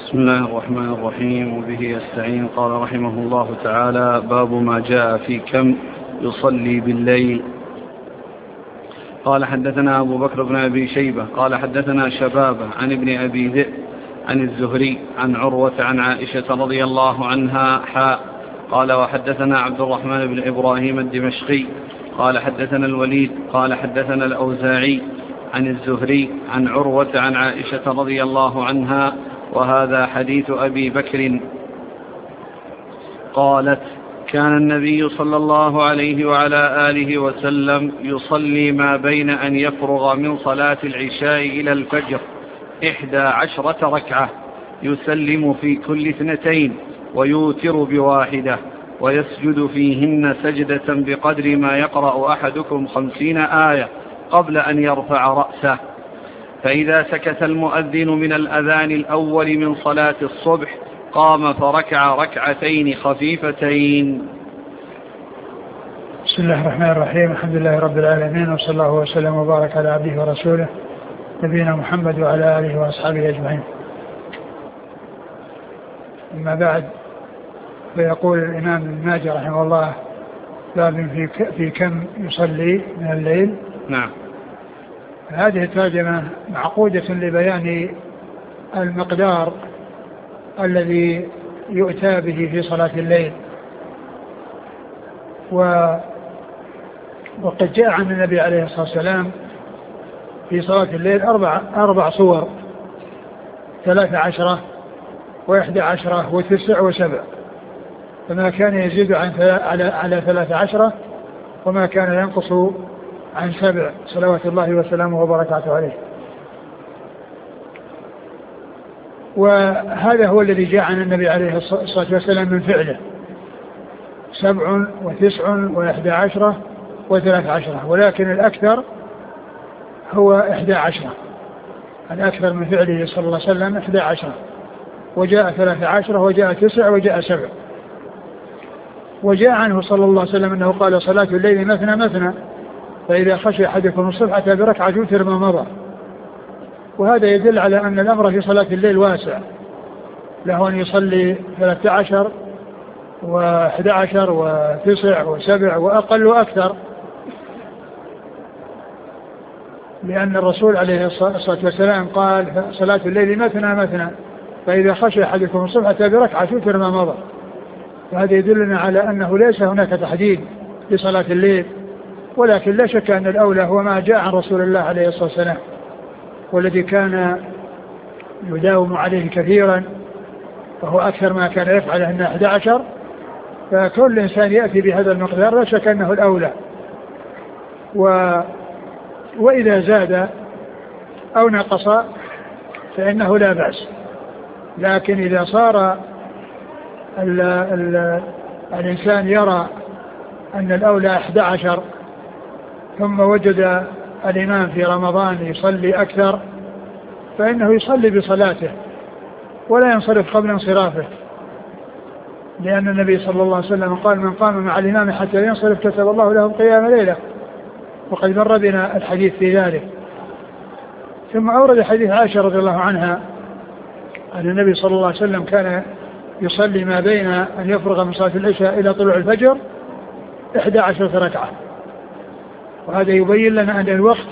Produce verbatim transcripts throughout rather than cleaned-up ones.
بسم الله الرحمن الرحيم وبه يستعين. قال رحمه الله تعالى: باب ما جاء في كم يصلي بالليل. قال حدثنا أبو بكر بن أبي شيبة قال حدثنا شبابة عن ابن أبي ذئب عن الزهري عن عروة عن عائشة رضي الله عنها حاء. قال وحدثنا عبد الرحمن بن إبراهيم الدمشقي قال حدثنا الوليد قال حدثنا الأوزاعي عن الزهري عن عروة عن عائشة رضي الله عنها، وهذا حديث أبي بكر. قالت: كان النبي صلى الله عليه وعلى آله وسلم يصلي ما بين أن يفرغ من صلاة العشاء إلى الفجر إحدى عشرة ركعة، يسلم في كل اثنتين ويوتر بواحدة، ويسجد فيهن سجدة بقدر ما يقرأ أحدكم خمسين آية قبل أن يرفع رأسه. فإذا سكت المؤذن من الأذان الأول من صلاة الصبح قام فركع ركعتين خفيفتين. بسم الله الرحمن الرحيم. الحمد لله رب العالمين، وصلى الله وسلم وبارك على عبده ورسوله نبينا محمد وعلى آله وأصحابه أجمعين. أما بعد، فيقول الإمام ابن ماجه رحمه الله: باب في كم يصلي من الليل. نعم. هذه الترجمة معقودة لبيان المقدار الذي يؤتى به في صلاة الليل. و وقد جاء عن النبي عليه الصلاة والسلام في صلاة الليل أربع, أربع صور: ثلاثة عشرة وإحدى عشرة وتسع وسبع، فما كان يزيد عن على على ثلاثة عشرة وما كان ينقص عن سبع، صلوات الله وسلامه وبركاته عليه. وهذا هو الذي جاء عن النبي عليه الصلاة والسلام من فعله: سبع وتسع وإحدى عشرة وثلاث عشرة، ولكن الأكثر هو إحدى عشرة، الأكثر من فعله صلى الله عليه وسلم إحدى عشرة، وجاء ثلاث عشرة وجاء تسع وجاء سبع. وجاء عنه صلى الله عليه وسلم أنه قال: صلاة الليل مثنى مثنى، فإذا خشي أحدكم الصبح أتى بركعة يوتر ما مضى. وهذا يدل على أن الأمر في صلاة الليل واسع، له أن يصلي ثلاثة عشر وأحد عشر وتسع وسبع وأقل وأكثر، لأن الرسول عليه الصلاة والسلام قال: صلاة الليل مثنى مثنى، فإذا خشي أحدكم الصبح أتى بركعة يوتر ما مضى. فهذا يدلنا على أنه ليس هناك تحديد لصلاة الليل، ولكن لا شك أن الأولى هو ما جاء عن رسول الله عليه الصلاة والسلام، والذي كان يداوم عليه كثيرا، وهو أكثر ما كان يفعله أنه أحد عشر. فكل إنسان يأتي بهذا المقدار لا شك أنه الأولى، و وإذا زاد أو نقص فإنه لا بأس. لكن إذا صار ال ال الإنسان يرى أن الأولى أحد عشر، ثم وجد الإمام في رمضان يصلي أكثر، فإنه يصلي بصلاته ولا ينصرف قبل انصرافه، لأن النبي صلى الله عليه وسلم قال: من قام مع الإمام حتى ينصرف كتب الله له قيام ليلة. وقد مر بنا الحديث في ذلك. ثم أورد حديث عائشة رضي الله عنها أن النبي صلى الله عليه وسلم كان يصلي ما بين أن يفرغ من صلاة العشاء إلى طلوع الفجر إحدى عشرة ركعة. وهذا يبين لنا أن الوقت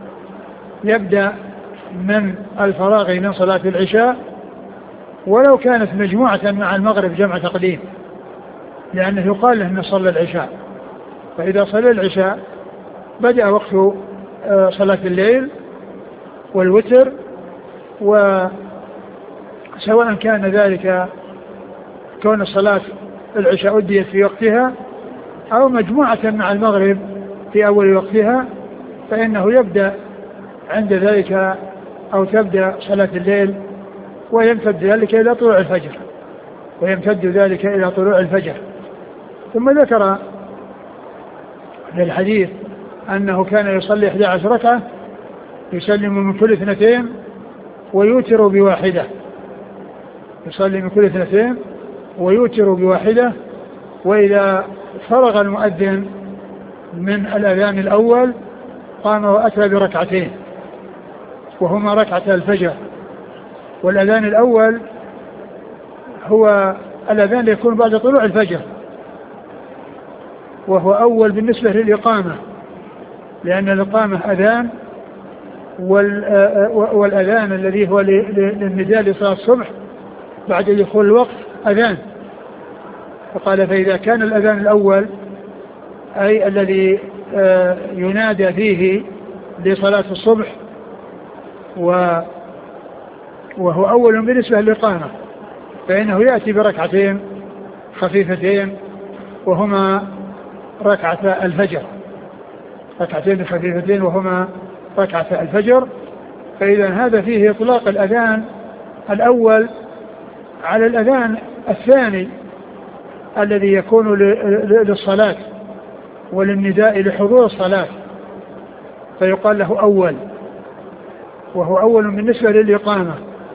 يبدأ من الفراغ من صلاة العشاء، ولو كانت مجموعة مع المغرب جمع تقديم، لأنه يقال له صلى العشاء. فإذا صلى العشاء بدأ وقت صلاة الليل والوتر، وسواء كان ذلك كون الصلاة العشاء أديت في وقتها أو مجموعة مع المغرب في أول وقتها، فإنه يبدأ عند ذلك أو تبدأ صلاة الليل ويمتد ذلك إلى طلوع الفجر ويمتد ذلك إلى طلوع الفجر. ثم ذكر في الحديث أنه كان يصلي إحدى عشرة ركعة، يسلم من كل اثنتين ويوتر بواحدة، يصلي من كل اثنتين ويوتر بواحدة. وإذا فرغ المؤذن من الأذان الأول قام وأتى بركعتين، وهما ركعة الفجر. والأذان الأول هو الأذان يكون بعد طلوع الفجر، وهو أول بالنسبة للإقامة، لأن الإقامة أذان، والأذان الذي هو للنداء لصلاة الصبح بعد دخول الوقت أذان. فقال فإذا كان الأذان الأول أي الذي ينادى فيه لصلاة الصبح وهو أول بالنسبة للإقامة، فإنه يأتي بركعتين خفيفتين وهما ركعة الفجر، ركعتين خفيفتين وهما ركعة الفجر. فإذا هذا فيه إطلاق الأذان الأول على الأذان الثاني الذي يكون للصلاة وللنداء لحضور الصلاة، فيقال له أول، وهو أول بالنسبة للإقامة.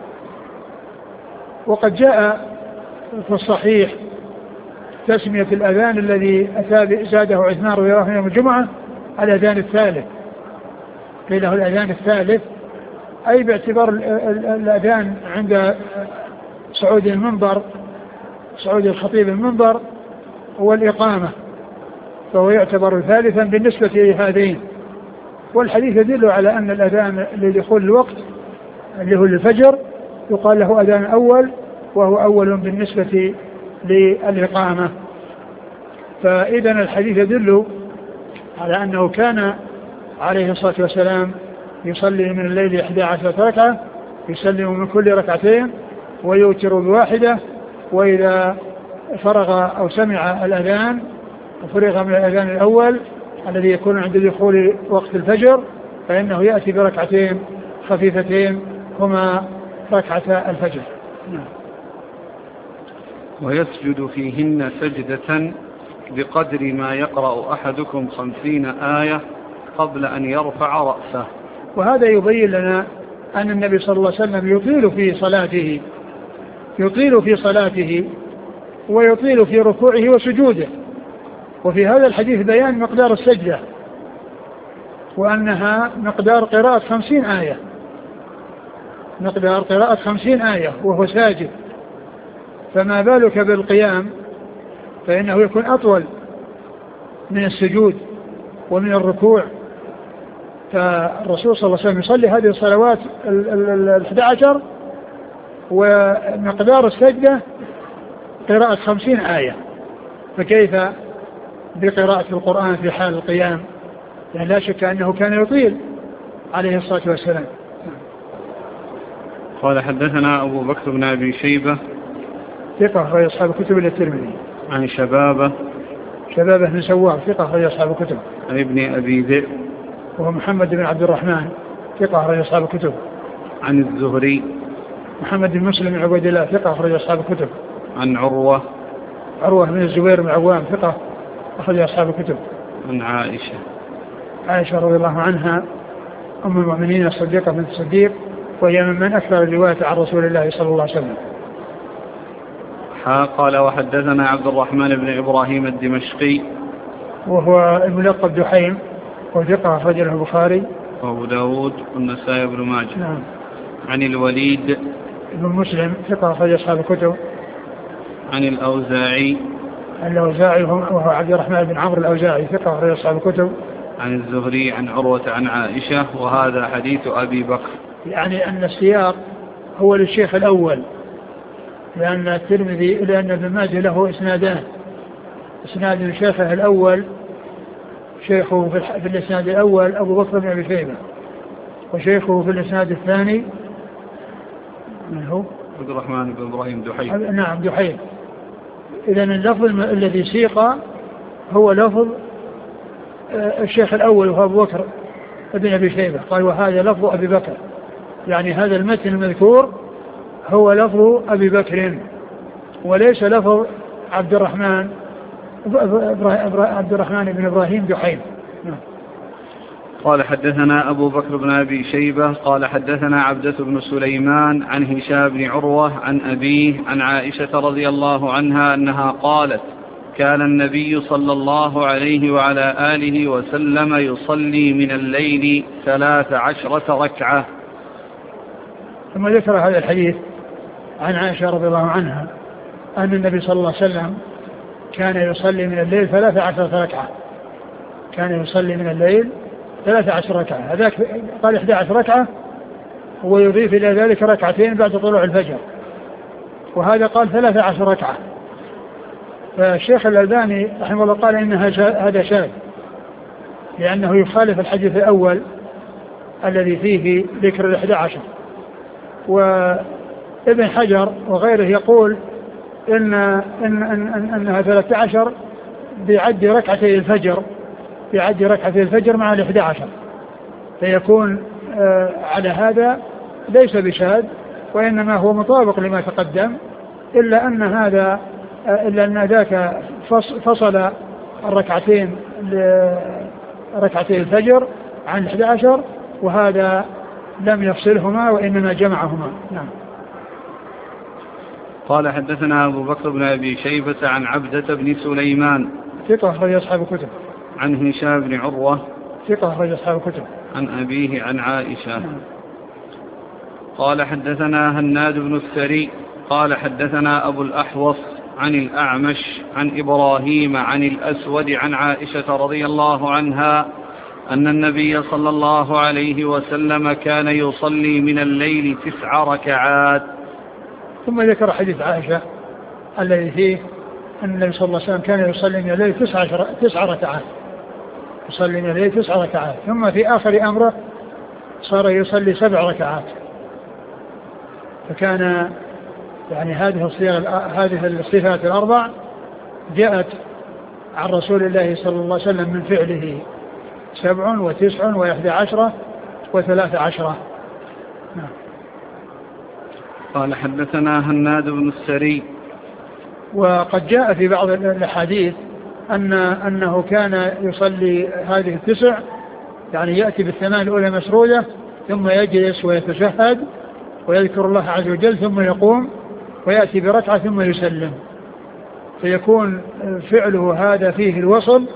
وقد جاء في الصحيح تسمية الأذان الذي أتى زاده عثمان رضي الله عنه يوم الجمعة الأذان الثالث، قيل له الأذان الثالث أي باعتبار الأذان عند صعود المنبر، صعود الخطيب المنبر والإقامة، فهو يعتبر ثالثا بالنسبة لهذين. والحديث يدل على أن الأذان لدخول الوقت اللي هو الفجر يقال له أذان أول، وهو أول بالنسبة للإقامة. فإذا الحديث يدل على أنه كان عليه الصلاة والسلام يصلي من الليل إحدى عشرة ركعة، يسلم من كل ركعتين ويوتر بواحدة، وإذا فرغ أو سمع الأذان وفرغ من الأذان الأول الذي يكون عند دخول وقت الفجر فإنه يأتي بركعتين خفيفتين هما ركعة الفجر. ويسجد فيهن سجدة بقدر ما يقرأ أحدكم خمسين آية قبل أن يرفع رأسه. وهذا يبين لنا أن النبي صلى الله عليه وسلم يطيل في صلاته، يطيل في صلاته ويطيل في ركوعه وسجوده. وفي هذا الحديث بيان مقدار السجدة وأنها مقدار قراءة خمسين آية، مقدار قراءة خمسين آية وهو ساجد، فما بالك بالقيام فإنه يكون أطول من السجود ومن الركوع. فالرسول صلى الله عليه وسلم يصلي هذه الصلوات الأحد عشر ومقدار السجدة قراءة خمسين آية، فكيف بقراءة القرآن في حال القيام؟ يعني لا شك أنه كان يطيل عليه الصلاة والسلام. قال حدثنا أبو بكر بن أبي شيبة ثقة أخرج أصحاب الكتب إلى الترمذي. عن شبابة شبابة بن سوار ثقة أخرج أصحاب الكتب. عن ابن أبي ذئب وهو محمد بن عبد الرحمن ثقة أخرج أصحاب الكتب. عن الزهري محمد بن مسلم بن عبيد الله ثقة أخرج أصحاب الكتب. عن عروة عروة بن الزبير بن عوام ثقة أخرج أصحاب الكتب. عن عائشة عائشة رضي الله عنها أم المؤمنين الصديقة بنت الصديق، وهي ممن أكثر الرواية عن رسول الله صلى الله عليه وسلم. قال وحدثنا عبد الرحمن بن إبراهيم الدمشقي وهو الملقب دحيم وثقة أخرج له البخاري وأبو داود والنسائي بن ماجه. نعم. عن الوليد بن مسلم ثقة أخرج أصحاب الكتب. عن الأوزاعي الأوزاعي وهو عبد الرحمن بن عمرو الأوزاعي ثقة أخرج أصحاب الكتب. عن الزهري عن عروة عن عائشة. وهذا حديث أبي بكر، يعني أن السياق هو للشيخ الأول، لأن الترمذي لأن ابن ماجه له إسنادان، إسناد الشيخ الأول شيخه في الإسناد الأول أبو بكر بن أبي شيبة، وشيخه في الإسناد الثاني من هو؟ عبد الرحمن بن إبراهيم دحيم. نعم دحيم. إذن اللفظ الذي سيق هو لفظ الشيخ الأول وهو أبو بكر بن أبي شيبة، قال وهذا لفظ أبي بكر، يعني هذا المتن المذكور هو لفظ أبي بكر وليس لفظ عبد الرحمن عبد الرحمن بن إبراهيم دحيم. قال حدثنا أبو بكر بن أبي شيبة قال حدثنا عبدة بن سليمان عن هشام بن عروة عن أبيه عن عائشة رضي الله عنها أنها قالت كان النبي صلى الله عليه وعلى آله وسلم يصلي من الليل ثلاث عشرة ركعة. ثم ذكر هذا الحديث عن عائشة رضي الله عنها أن النبي صلى الله عليه وسلم كان يصلي من الليل ثلاث عشرة ركعة، كان يصلي من الليل ثلاث عشر ركعة، هذاك قال إحدى عشر ركعة ويضيف إلى ذلك ركعتين بعد طلوع الفجر، وهذا قال ثلاث عشر ركعة. فالشيخ الألباني رحمه الله قال إن هذا شاذ لأنه يخالف الحديث الأول الذي فيه ذكر الإحدى عشر. وابن حجر وغيره يقول إن, إن, إن أنها ثلاثة عشر بعد ركعتي الفجر، بعد ركعتي الفجر مع الإحدى عشر، فيكون آه على هذا ليس بشاذ وإنما هو مطابق لما تقدم، إلا أن هذا آه إلا أن ذاك فصل الركعتين ركعتي الفجر عن الإحدى عشر، وهذا لم يفصلهما وإنما جمعهما. نعم. قال حدثنا أبو بكر بن أبي شيبة عن عبدة بن سليمان ثقة أخرج أصحاب الكتب. عن هشام بن عروة ثقة أخرج أصحاب الكتب. عن أبيه عن عائشة. نعم. قال حدثنا هناد بن السري قال حدثنا أبو الأحوص عن الأعمش عن إبراهيم عن الأسود عن عائشة رضي الله عنها أن النبي صلى الله عليه وسلم كان يصلي من الليل تسع ركعات. ثم ذكر حديث عائشة الذي فيه أن النبي صلى الله عليه وسلم كان يصلي من الليل تسع, تسع ركعات يصلي من الليل تسع ركعات ثم في آخر أمره صار يصلي سبع ركعات. فكان يعني هذه هذه الصفات الأربع جاءت عن رسول الله صلى الله عليه وسلم من فعله سبع وتسع وإحدى عشرة وثلاث عشرة. نعم. قال حدثنا هناد بن السري. وقد جاء في بعض الأحاديث أن أنه كان يصلي هذه التسع، يعني يأتي بالثمان الأولى مسرودة ثم يجلس ويتشهد ويذكر الله عز وجل ثم يقوم ويأتي بركعة ثم يسلم، فيكون فعله هذا فيه الوصل.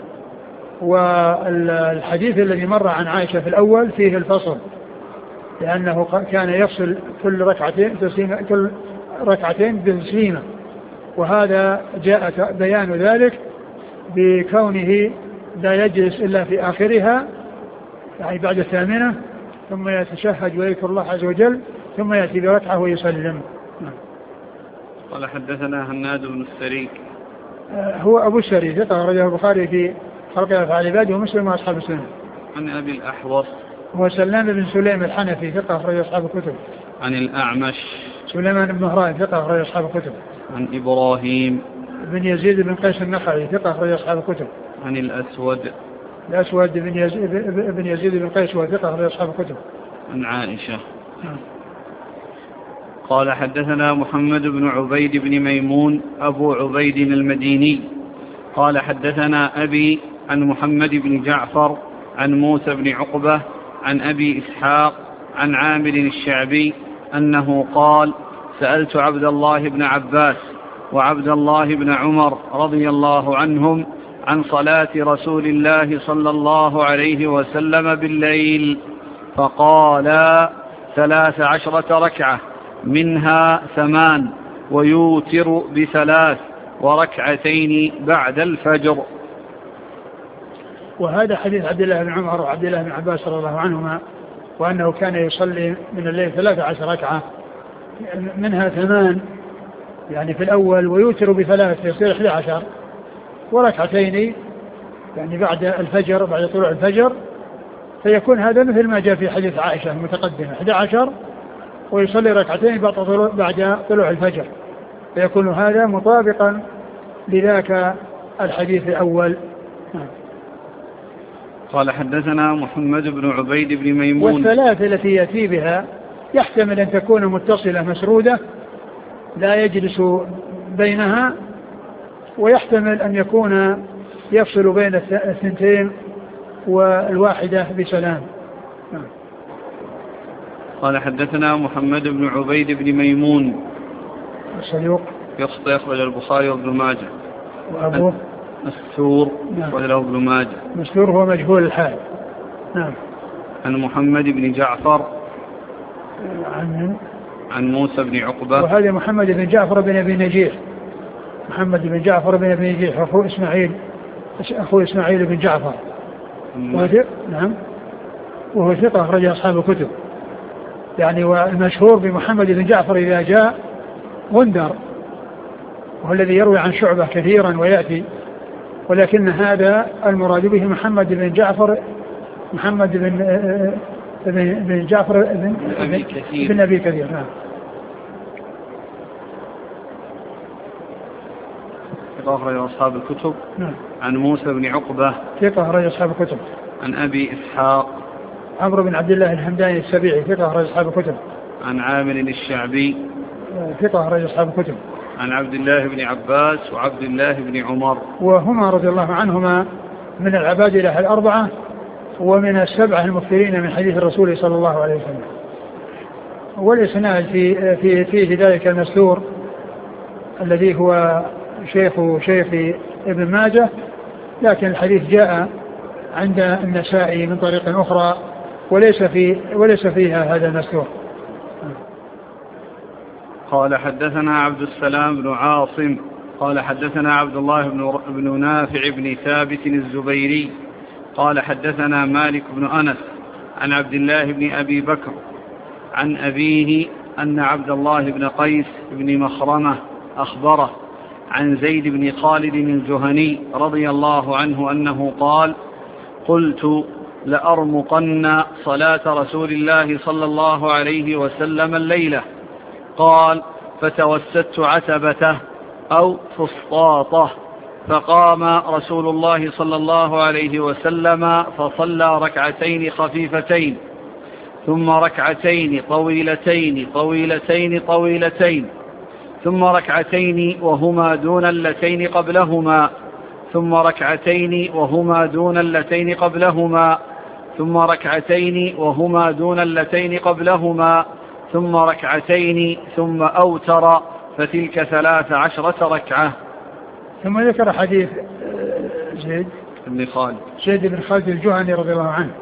والحديث الذي مر عن عائشة في الأول فيه الفصل، لأنه كان يفصل كل ركعتين كل ركعتين بتسليمة، وهذا جاء بيان ذلك بكونه لا يجلس إلا في آخرها يعني بعد الثامنة ثم يتشهد ويذكر الله عز وجل ثم يأتي بركعة ويسلم. قال حدثنا هناد بن السري. هو أبو السري ثقة أخرجه البخاري في خلق أفعال العباد ومسلم وأصحاب السنة. عن أبي الأحوص هو سلام بن سليم الحنفي ثقة أخرج أصحاب الكتب. عن الأعمش سليمان بن مهران ثقة أخرج أصحاب الكتب. عن إبراهيم بن يزيد بن قيس النخعي ثقة أخرج أصحاب الكتب. عن الأسود الأسود بن يزيد بن يزيد بن قيس وثقة أخرج أصحاب الكتب. عن عائشة. قال حدثنا محمد بن عبيد بن ميمون أبو عبيد المديني قال حدثنا أبي عن محمد بن جعفر عن موسى بن عقبة عن أبي إسحاق عن عامر الشعبي أنه قال سألت عبد الله بن عباس وعبد الله بن عمر رضي الله عنهم عن صلاة رسول الله صلى الله عليه وسلم بالليل فقالا ثلاث عشرة ركعة منها ثمان ويوتر بثلاث وركعتين بعد الفجر. وهذا حديث عبد الله بن عمر وعبد الله بن عباس رضي الله عنهما، وأنه كان يصلي من الليل ثلاث عشر ركعة منها ثمان يعني في الأول ويوتر بثلاث يصير احدى عشر وركعتين يعني بعد الفجر بعد طلوع الفجر، فيكون هذا مثل ما جاء في حديث عائشة المتقدمة احدى عشر ويصلي ركعتين بعد طلوع, بعد طلوع الفجر، فيكون هذا مطابقا لذاك الحديث الأول. قال حدثنا محمد بن عبيد بن ميمون. والثلاث التي يأتي بها يحتمل أن تكون متصلة مسرودة لا يجلس بينها، ويحتمل أن يكون يفصل بين الثنتين والواحدة بسلام. قال حدثنا محمد بن عبيد بن ميمون الصدوق يخرج البخاري وابن ماجه. وأبوه مستور وله ابن ماجه. مستور هو مجهول الحال. نعم. عن محمد بن جعفر عن عن موسى بن عقبة. وهذا محمد بن جعفر بن أبي نجيح محمد بن جعفر بن أبي نجيح أخوه إسماعيل أخوه إسماعيل بن جعفر وهو نعم وهو ثقة أخرج أصحاب الكتب. يعني والمشهور بمحمد بن جعفر إذا جاء غندر وهو الذي يروي عن شعبة كثيرا ويأتي، ولكن هذا المراد به محمد بن جعفر محمد بن بن جعفر بن أبي كثير بن أبي كثير نعم. ثقة أخرج أصحاب الكتب. نعم. عن موسى بن عقبة ثقة أخرج أصحاب الكتب. عن أبي إسحاق عمرو بن عبد الله الحمداني السبيعي ثقة أخرج أصحاب الكتب. عن عامر الشعبي ثقة أخرج أصحاب الكتب. عن عبد الله بن عباس وعبد الله بن عمر وهما رضي الله عنهما من العبادلة الأربعة ومن السبعة المكثرين من حديث الرسول صلى الله عليه وسلم. والإسناد في في فيه ذلك المستور الذي هو شيخ شيخ ابن ماجه، لكن الحديث جاء عند النسائي من طريق أخرى وليس في وليس فيها هذا المستور. قال حدثنا عبد السلام بن عاصم قال حدثنا عبد الله بن, بن نافع بن ثابت الزبيري قال حدثنا مالك بن أنس عن عبد الله بن أبي بكر عن أبيه أن عبد الله بن قيس بن مخرمة أخبره عن زيد بن خالد الجهني رضي الله عنه أنه قال: قلت لأرمقن صلاة رسول الله صلى الله عليه وسلم الليلة. قال: فتوسدت عتبته أو فسطاطه، فقام رسول الله صلى الله عليه وسلم فصلى ركعتين خفيفتين ثم ركعتين طويلتين طويلتين طويلتين ثم ركعتين وهما دون اللتين قبلهما ثم ركعتين وهما دون اللتين قبلهما ثم ركعتين وهما دون اللتين قبلهما ثم ركعتين ثم أوتر، فتلك ثلاث عشرة ركعة. ثم ذكر حديث زيد بن خالد زيد بن خالد الجهني رضي الله عنه،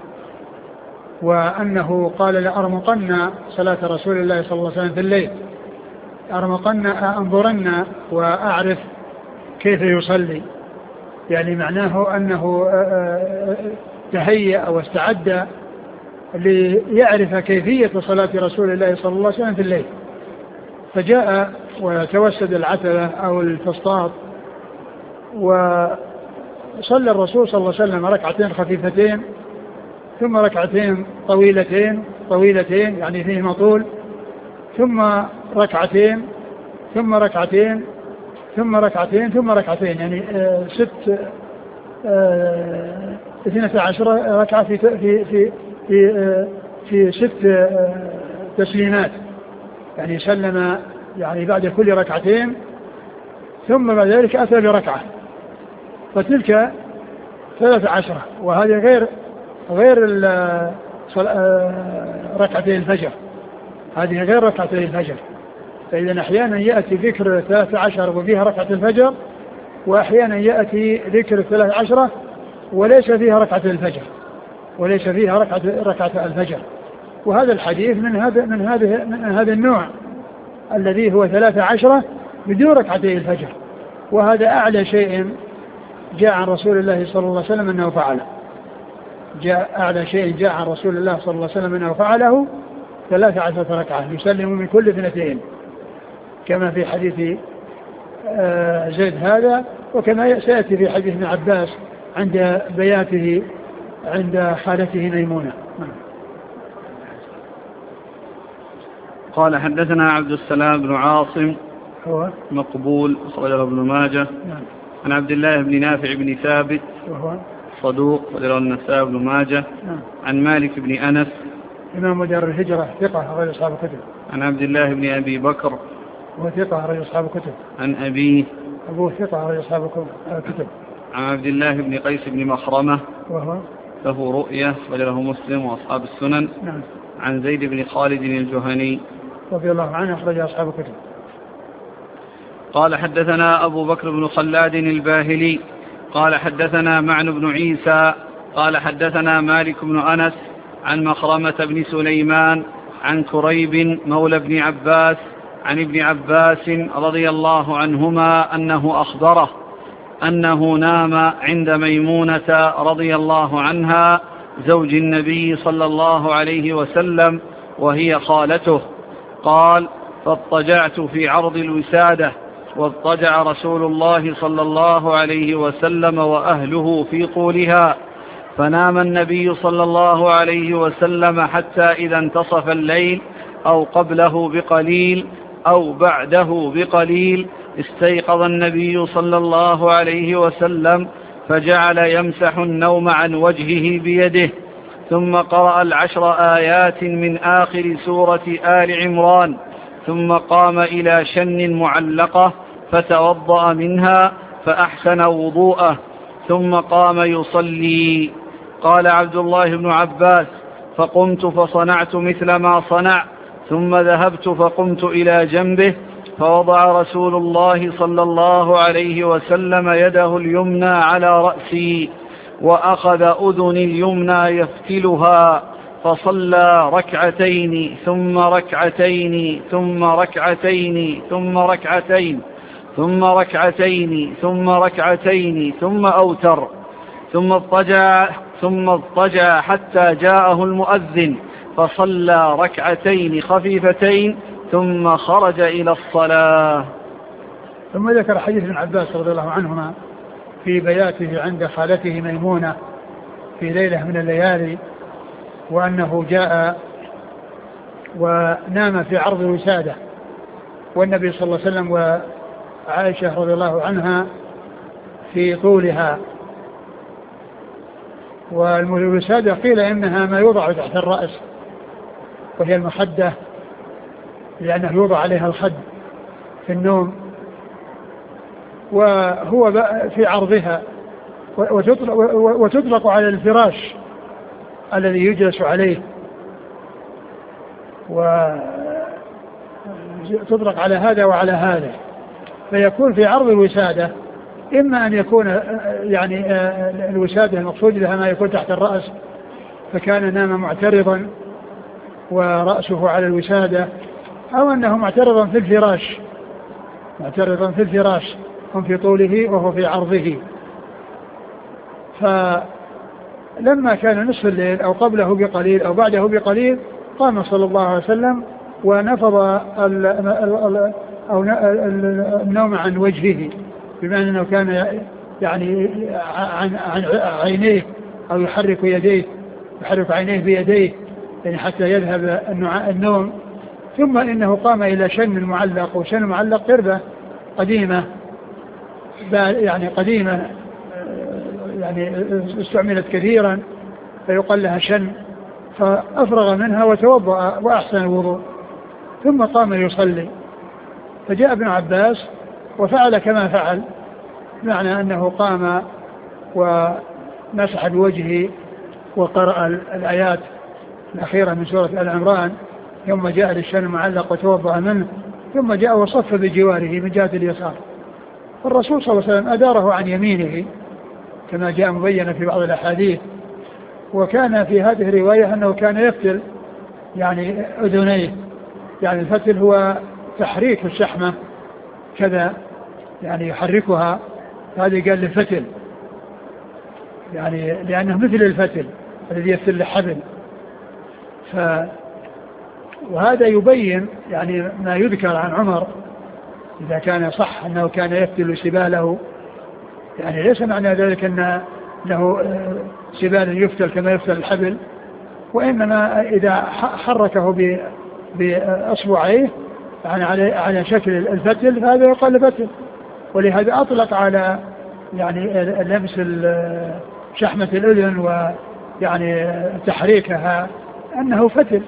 وأنه قال: لأرمقن صلاة رسول الله صلى الله عليه وسلم في الليل، أرمقن أنظرن وأعرف كيف يصلي، يعني معناه أنه تهيأ واستعد ليعرف كيفية صلاة رسول الله صلى الله عليه وسلم في الليل. فجاء وتوسد العتبة أو الفسطاط، وصلى الرسول صلى الله عليه وسلم ركعتين خفيفتين ثم ركعتين طويلتين طويلتين يعني فيهما طول، ثم ركعتين ثم ركعتين ثم ركعتين ثم ركعتين يعني آه ست اثنتا آه عشرة ركعة في في في في, آه في ست آه تسليمات، يعني سلم يعني بعد كل ركعتين ثم بعد ذلك أتى بركعة، فتلك ثلاث عشرة. وهذه غير غير ركعتين الفجر، هذه غير ركعتين الفجر. فإذا أحيانا يأتي ذكر ثلاث عشر وفيها ركعة الفجر، وأحيانا يأتي ذكر ثلاث عشرة وليس فيها ركعة الفجر وليس فيها ركعة ركعة الفجر. وهذا الحديث من هذا من هذا من هذا النوع الذي هو ثلاث عشرة بدون ركعتي الفجر، وهذا أعلى شيء جاء عن رسول الله صلى الله عليه وسلم أنه فعله. جاء أعلى شيء جاء عن رسول الله صلى الله عليه وسلم أنه فعله ثلاث عشرة ركعة يسلم من كل اثنتين، كما في حديث زيد هذا، وكما سيأتي في حديث ابن عباس عند بياته عند خالته ميمونة. قال: حدثنا عبد السلام بن عاصم هو مقبول أخرجه ابن ماجه. نعم. عن عبد الله بن نافع بن ثابت وهو صدوق أخرجه النسائي بن ماجه. نعم. عن مالك بن أنس إمام دار الهجرة ثقة أخرج أصحاب الكتب. عن عبد الله بن أبي بكر وثقة أخرج أصحاب الكتب. عن أبيه أبوه ثقة أخرج أصحاب الكتب. عن عبد الله بن قيس بن مخرمة وهو له رؤية أخرجه مسلم وأصحاب السنن. نعم. عن زيد بن خالد الجهني رضي الله عنه أخرج أصحاب الكتب. قال: حدثنا أبو بكر بن خلاد الباهلي قال: حدثنا معن بن عيسى قال: حدثنا مالك بن أنس عن مخرمة بن سليمان عن كريب مولى بن عباس عن ابن عباس رضي الله عنهما أنه أخبره أنه نام عند ميمونة رضي الله عنها زوج النبي صلى الله عليه وسلم وهي خالته. قال: فاضطجعت في عرض الوسادة، واضطجع رسول الله صلى الله عليه وسلم وأهله في طولها، فنام النبي صلى الله عليه وسلم حتى إذا انتصف الليل أو قبله بقليل أو بعده بقليل استيقظ النبي صلى الله عليه وسلم فجعل يمسح النوم عن وجهه بيده، ثم قرأ العشر آيات من آخر سورة آل عمران، ثم قام إلى شن معلقة فتوضأ منها فأحسن وضوءه، ثم قام يصلي. قال عبد الله بن عباس: فقمت فصنعت مثل ما صنع، ثم ذهبت فقمت إلى جنبه فوضع رسول الله صلى الله عليه وسلم يده اليمنى على رأسي وأخذ أذني اليمنى يفتلها، فصلى ركعتين ثم ركعتين ثم ركعتين ثم ركعتين ثم ركعتين ثم ركعتين ثم أوتر، ثم اضطجع ثم اضطجع حتى جاءه المؤذن فصلى ركعتين خفيفتين ثم خرج إلى الصلاة. ثم ذكر حديث ابن عباس رضي الله عنهما في بياته عند خالته ميمونة في ليلة من الليالي، وأنه جاء ونام في عرض الوسادة، والنبي صلى الله عليه وسلم وعائشة رضي الله عنها في طولها. والوسادة قيل إنها ما يوضع تحت الرأس، وهي المخدة لأنه يوضع عليها الخد في النوم، وهو في عرضها، وتطلق, وتطلق على الفراش الذي يجلس عليه، وتطلق على هذا وعلى هذا، فيكون في عرض الوسادة إما أن يكون يعني الوسادة المقصود لها ما يكون تحت الرأس فكان نام معترضا ورأسه على الوسادة، أو أنه معترضا في الفراش معترضا في الفراش هم في طوله وهو في عرضه. فلما كان نصف الليل أو قبله بقليل أو بعده بقليل قام صلى الله عليه وسلم ونفض ال ال أو النوم عن وجهه، بمعنى أنه كان يعني عن عينيه أو يحرك يديه يحرك عينيه بيديه يعني حتى يذهب النوم. ثم إنه قام إلى شن المعلق، وشن المعلق قربة قديمة يعني قديمة يعني استعملت كثيرا فيقال لها شن، فأفرغ منها وتوضأ وأحسن الوضوء ثم قام يصلي. فجاء ابن عباس وفعل كما فعل، معنى أنه قام ومسح بوجهه وقرأ الآيات الأخيرة من سورة آل عمران، ثم جاء للشن المعلق وتوضأ منه، ثم جاء وصف بجواره من جهة اليسار. الرسول صلى الله عليه وسلم أداره عن يمينه كما جاء مبينا في بعض الأحاديث. وكان في هذه الرواية أنه كان يفتل يعني أذنيه، يعني الفتل هو تحريك الشحمة كذا يعني يحركها، هذه قال للفتل يعني لأنه مثل الفتل الذي يفتل الحبل. ف وهذا يبين يعني ما يذكر عن عمر إذا كان صح أنه كان يفتل سباله، يعني ليس معنى ذلك أن له سبال يفتل كما يفتل الحبل، وإنما إذا حركه بأصبعيه يعني على على شكل الفتل فهذا يقال فتل. ولهذا أطلق على يعني لمس شحمة الأذن ويعني تحريكها أنه فتل.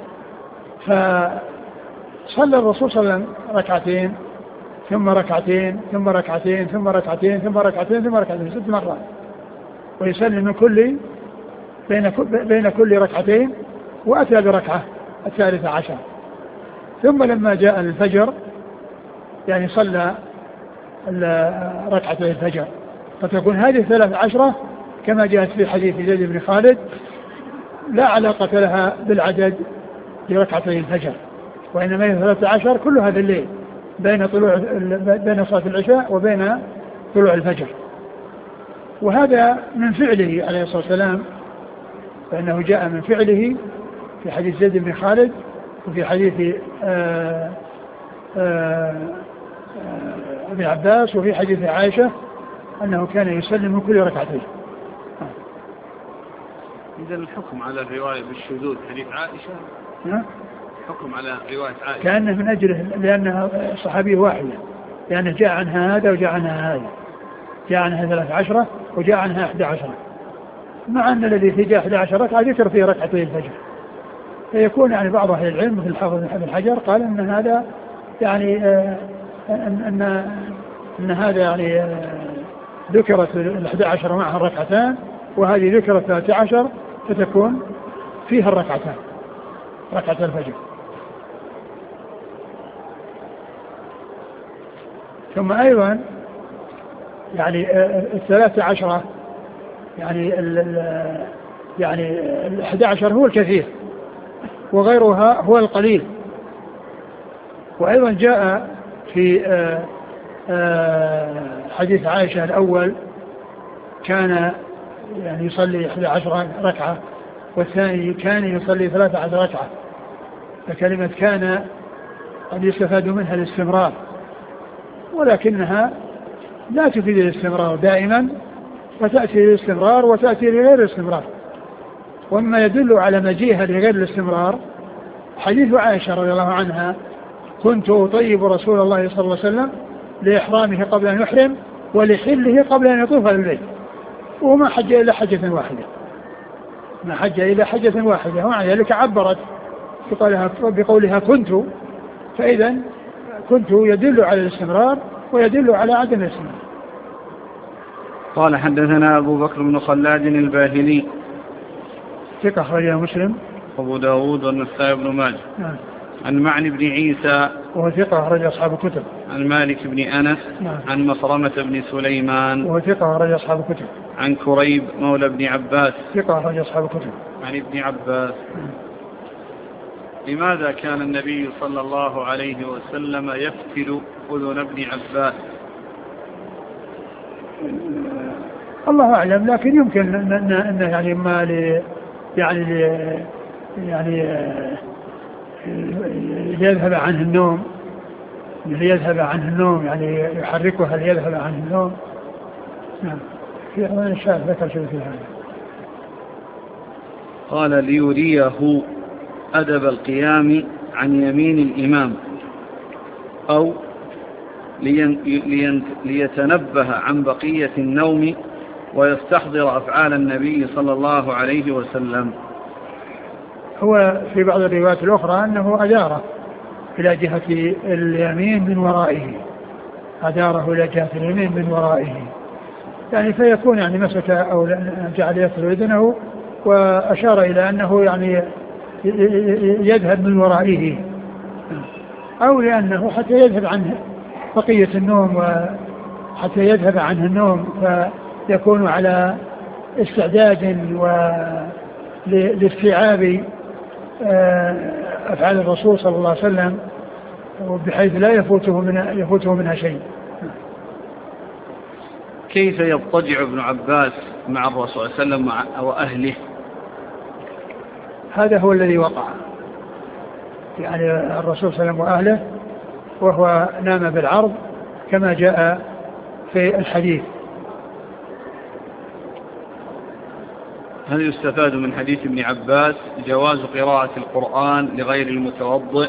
فصلى الرسول صلى الله عليه وسلم ركعتين ثم ركعتين ثم ركعتين ثم ركعتين ثم ركعتين ثم ركعتين ست مرات، ويسلم من كل بين بين كل ركعتين، وأتى بركعة الثالثة عشر. ثم لما جاء الفجر يعني صلى ركعتي الفجر، فتكون هذه الثلاث عشرة كما جاءت في حديث زيد بن خالد لا علاقة لها بالعدد لركعتي الفجر، وإنما هي ثلاثة عشر كل هذا الليل بين طلوع بين صلاة العشاء وبين طلوع الفجر. وهذا من فعله عليه الصلاة والسلام، فإنه جاء من فعله في حديث زيد بن خالد، وفي حديث آآ آآ ابن عباس، وفي حديث عائشة أنه كان يسلم من كل ركعتين. إذا الحكم على الرواية بالشذوذ حديث عائشة، نعم، حكم على رواية عائشة كأنه من أجله لأنها صحابية واحدة، لأنه جاء عنها هذا وجاء عنها هذا، جاء عنها ثلاث عشرة وجاء عنها أحد عشرة، مع أن الذي في جاء أحد عشرة ركعة ذكر فيه ركعتي الفجر. فيكون يعني بعض أهل العلم مثل الحافظ بن حجر قال أن هذا يعني آه أن, أن, أن هذا يعني آه ذكرت الأحد عشر معها الركعتان، وهذه ذكرت ثلاثة عشر، فتكون فيها الركعتان ركعة الفجر. ثم أيضا يعني الثلاثة عشرة يعني ال يعني الأحد عشر هو الكثير وغيرها هو القليل. وأيضا جاء في حديث عائشة الأول كان يعني يصلي إحدى عشر ركعة، والثاني كان يصلي ثلاثة عشر ركعة. فكلمة كان قد يستفاد منها الاستمرار، ولكنها لا تفيد الاستمرار دائما، وتأتي للاستمرار وتأتي لغير الاستمرار. ومما يدل على مجيئها لغير الاستمرار حديث عائشة رضي الله عنها: كنت أطيب رسول الله صلى الله عليه وسلم لإحرامه قبل أن يحرم ولحله قبل أن يطوف البيت، وما حج إلا حجة واحدة، ما حج إلا حجة واحدة، ومع ذلك عبرت بقولها كنت. فإذا كنت يدل على الاستمرار ويدل على عدم الاستمرار. قال حدثنا أبو بكر بن خلاد الباهلي ثقة أخرجه مسلم أبو داود والنسائي بن ماجه. نعم. عن معن بن عيسى وهو ثقة أخرج أصحاب الكتب. عن مالك بن أنس. نعم. عن مصرمة بن سليمان وهو ثقة أخرج أصحاب الكتب. عن كريب مولى بن عباس ثقة أخرج أصحاب الكتب. عن ابن عباس. نعم. لماذا كان النبي صلى الله عليه وسلم يفتل أذن ابن عباس؟ الله أعلم، لكن يمكن أن يعني ما ل يعني ل يعني ليذهب عنه النوم، ليذهب عنه النوم يعني يحركها ليذهب عنه النوم. نعم. في أمان الشاهد ذكر شيء في هذا. قال ليريه أدب القيام عن يمين الإمام، أو لين لين ليتنبه عن بقية النوم ويستحضر أفعال النبي صلى الله عليه وسلم. هو في بعض الروايات الأخرى أنه أداره إلى جهة اليمين من ورائه، أداره إلى جهة اليمين من ورائه، يعني فيكون يعني مسك أو جعل يصل إذنه وأشار إلى أنه يعني يذهب من ورائه، أو لأنه حتى يذهب عنه بقية النوم وحتى يذهب عنه النوم فيكون على استعداد لاستيعاب أفعال الرسول صلى الله عليه وسلم، بحيث لا يفوته من يفوته منها شيء. كيف يضطجع ابن عباس مع الرسول صلى الله عليه وسلم وأهله؟ هذا هو الذي وقع، يعني الرسول صلى الله عليه وسلم وأهله وهو نام بالعرض كما جاء في الحديث. هل يستفاد من حديث ابن عباس جواز قراءة القرآن لغير المتوضئ؟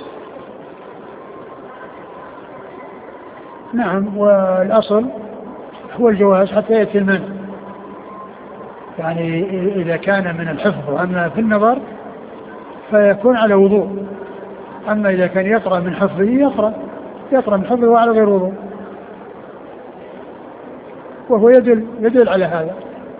نعم، والأصل هو الجواز حتى يأتي المنع، يعني إذا كان من الحفظ. وأما في النظر فيكون على وضوء، أما إذا كان يقرأ من حفظه يقرأ يقرأ من حفظه على غير وضوء، وهو يدل يدل على هذا.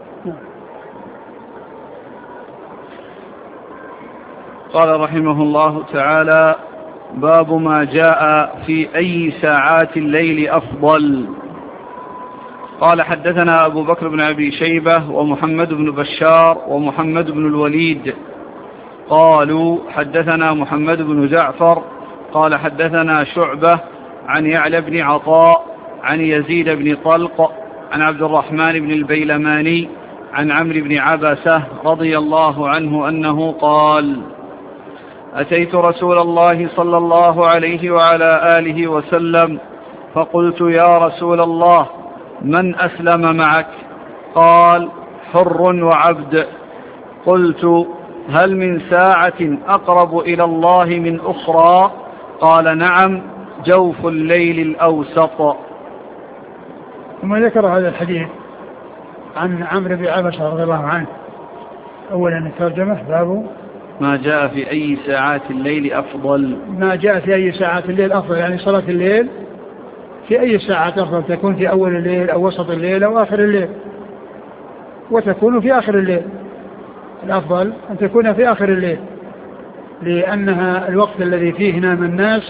قال رحمه الله تعالى: باب ما جاء في أي ساعات الليل أفضل. قال حدثنا أبو بكر بن أبي شيبة ومحمد بن بشار ومحمد بن الوليد قالوا حدثنا محمد بن جعفر قال حدثنا شعبة عن يعلى بن عطاء عن يزيد بن طلق عن عبد الرحمن بن البيلماني عن عمرو بن عبسة رضي الله عنه أنه قال: أتيت رسول الله صلى الله عليه وعلى آله وسلم فقلت: يا رسول الله، من أسلم معك؟ قال: حر وعبد. قلت: هل من ساعة أقرب إلى الله من أخرى؟ قال: نعم، جوف الليل الأوسط. ثم ذكر هذا الحديث عن عمرو بن عبسة رضي الله عنه. أولا الترجمة باب ما جاء في أي ساعات الليل أفضل. ما جاء في أي ساعات الليل أفضل، يعني صلاة الليل في أي ساعات أفضل، تكون في أول الليل أو وسط الليل أو آخر الليل، وتكون في آخر الليل. الأفضل أن تكون في آخر الليل، لأنها الوقت الذي فيه نام الناس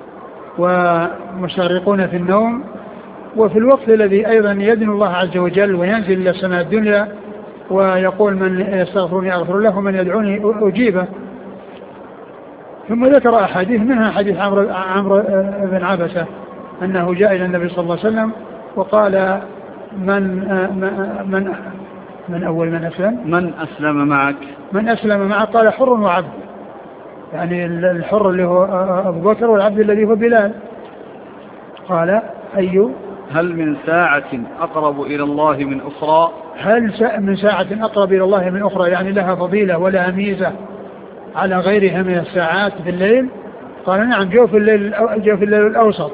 ومشارقون في النوم، وفي الوقت الذي أيضا يدن الله عز وجل وينزل إلى السماء الدنيا ويقول: من يستغفرني أغفر له ومن يدعوني أجيبه. ثم ذكر أحاديث، منها حديث عمرو عمرو بن عبسة أنه جاء إلى النبي صلى الله عليه وسلم وقال: من من من أول من أسلم من أسلم معك من أسلم معك قال: حر وعبد، يعني الحر اللي هو أبو بكر والعبد الذي هو بلال. قال: أي هل من ساعة أقرب إلى الله من أخرى؟ هل من ساعة أقرب إلى الله من أخرى، يعني لها فضيلة ولها ميزة على غيرها من الساعات في الليل؟ قال: نعم، جوف الليل جوف الليل الأوسط.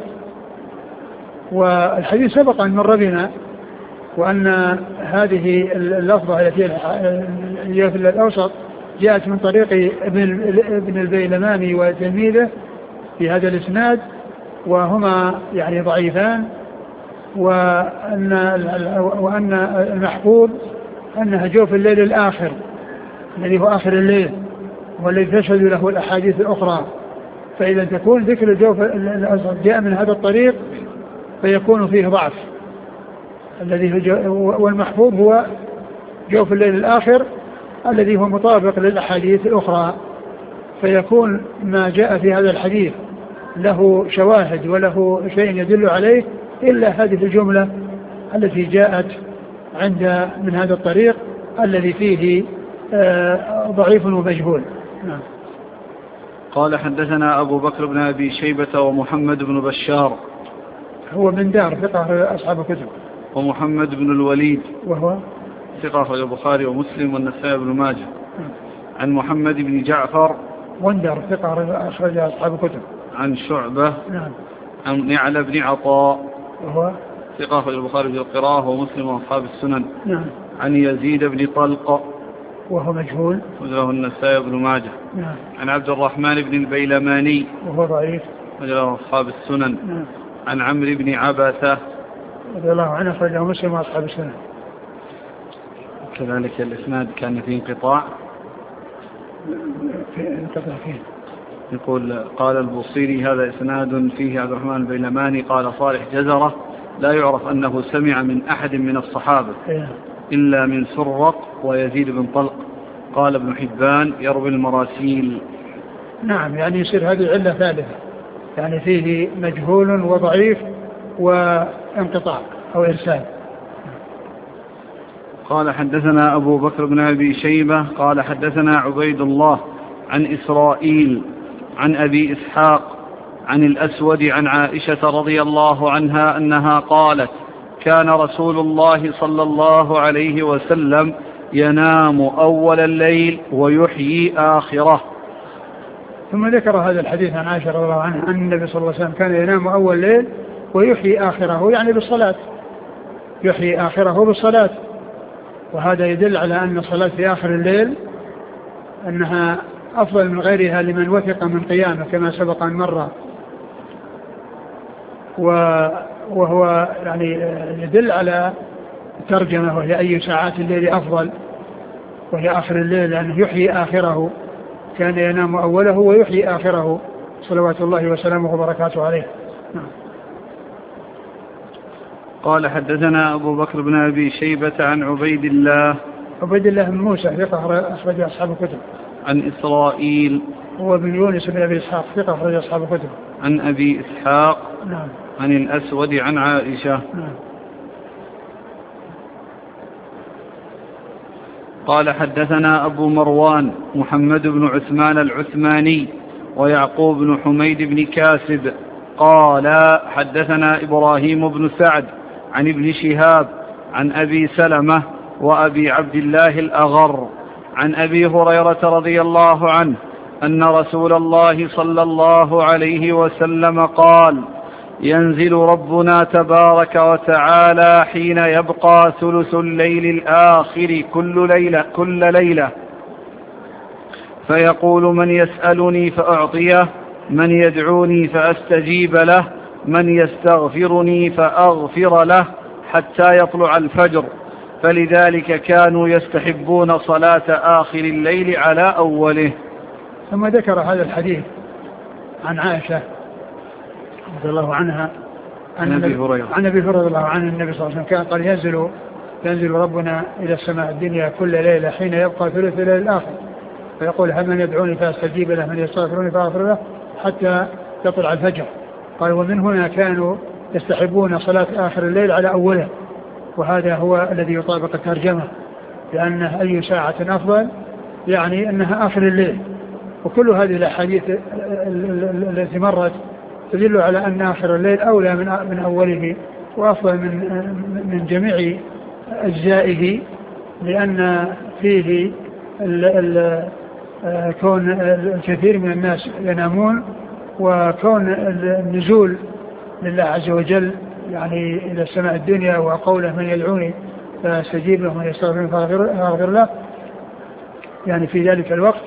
والحديث سبق أن مر بنا، وأن هذه اللفظة التي جوف الليل الأوسط جاءت من طريق ابن البيلماني وتلميذه في هذا الإسناد، وهما يعني ضعيفان، وأن وأن المحفوظ أنها جوف الليل الآخر الذي هو آخر الليل، والذي تشهد له الأحاديث الأخرى. فإذا تكون ذكر الجوف الأوسط جاء من هذا الطريق فيكون فيه ضعف، الذي والمحفوظ هو جوف الليل الآخر الذي هو مطابق للأحاديث الأخرى، فيكون ما جاء في هذا الحديث له شواهد وله شيء يدل عليه إلا هذه الجملة التي جاءت عند من هذا الطريق الذي فيه ضعيف ومجهول. نعم. قال: حدثنا أبو بكر بن أبي شيبة ومحمد بن بشار، هو من دار ثقة أصحاب الكتب. ومحمد بن الوليد، وهو ثقة أخرج البخاري ومسلم والنسائي بن ماجه. عن محمد بن جعفر، وندر ثقة أخرج أصحاب الكتب. عن شعبة، نعم. عن يعلى بن عطاء، وهو ثقة أخرج البخاري في القراءة ومسلم وأصحاب السنن. نعم. عن يزيد بن طلق، وهو مجهول، وله النسائي بن ماجه. نعم. عن عبد الرحمن بن البيلماني، وهو ضعيف، وله أصحاب السنن. نعم. عن عمرو بن عبسة رضي الله عنه أخرجه مسلم وأصحاب السنن. كذلك الإسناد كان فيه انقطاع، في انقطاع فيه. يقول: قال البوصيري: هذا إسناد فيه عبد الرحمن البيلماني قال صالح جزرة لا يعرف أنه سمع من أحد من الصحابة إلا من سرق ويزيد بن طلق. قال ابن حبان: يروي المراسيل. نعم، يعني يصير هذه علة ثالثة، يعني فيه مجهول وضعيف وانقطاع أو إرسال. قال: حدثنا أبو بكر بن أبي شيبة قال حدثنا عبيد الله عن إسرائيل عن أبي إسحاق عن الأسود عن عائشة رضي الله عنها أنها قالت: كان رسول الله صلى الله عليه وسلم ينام أول الليل ويحيي آخره. ثم ذكر هذا الحديث عن عائشة رضي الله عنها أن النبي صلى الله عليه وسلم كان ينام أول الليل ويحيي آخره، يعني بالصلاة، يحيي آخره بالصلاة. وهذا يدل على أن الصلاة في آخر الليل أنها أفضل من غيرها لمن وثق من قيامه كما سبق أن مر. وهو يعني يدل على ترجمة، وهي أي ساعات الليل أفضل، وهي آخر الليل، لأنه يحيي آخره، كان ينام أوله ويحيي آخره صلوات الله وسلامه وبركاته عليه. نعم. قال: حدثنا أبو بكر بن أبي شيبة عن عبيد الله عبيد الله بن موسى ثقة أخرج أصحاب الكتب. عن إسرائيل هو بن يونس بن أبي إسحاق ثقة أخرج أصحاب الكتب. عن أبي إسحاق نعم. عن الأسود عن عائشة. نعم. قال حدثنا أبو مروان محمد بن عثمان العثماني ويعقوب بن حميد بن كاسب قال حدثنا إبراهيم بن سعد عن ابن شهاب عن أبي سلمة وأبي عبد الله الأغر عن أبي هريرة رضي الله عنه أن رسول الله صلى الله عليه وسلم قال ينزل ربنا تبارك وتعالى حين يبقى ثلث الليل الآخر كل ليلة, كل ليلة فيقول من يسألني فأعطيه من يدعوني فأستجيب له من يستغفرني فأغفر له حتى يطلع الفجر فلذلك كانوا يستحبون صلاة آخر الليل على أوله. ثم ذكر هذا الحديث عن عائشة رضي الله عنها عن أبي هريرة عن أبي هريرة رضي الله عنه النبي صلى الله عليه وسلم كان قال ينزل ينزل ربنا إلى السماء الدنيا كل ليلة حين يبقى ثلث الليل الآخر فيقول هل من يدعوني فأستجيب له من يستغفرني فأغفر له حتى يطلع الفجر. قال ومن هنا كانوا يستحبون صلاة آخر الليل على أوله وهذا هو الذي يطابق الترجمة لأن أي ساعة أفضل يعني أنها آخر الليل. وكل هذه الأحاديث التي مرت تدل على أن آخر الليل أولى من من أوله وأفضل من من جميع أجزائه لأن فيه ال ال كون الكثير من الناس ينامون وكون النزول لله عز وجل يعني إلى السماء الدنيا وقوله من يدعوني فاستجيب له من يستغفرني فأغفر له يعني في ذلك الوقت.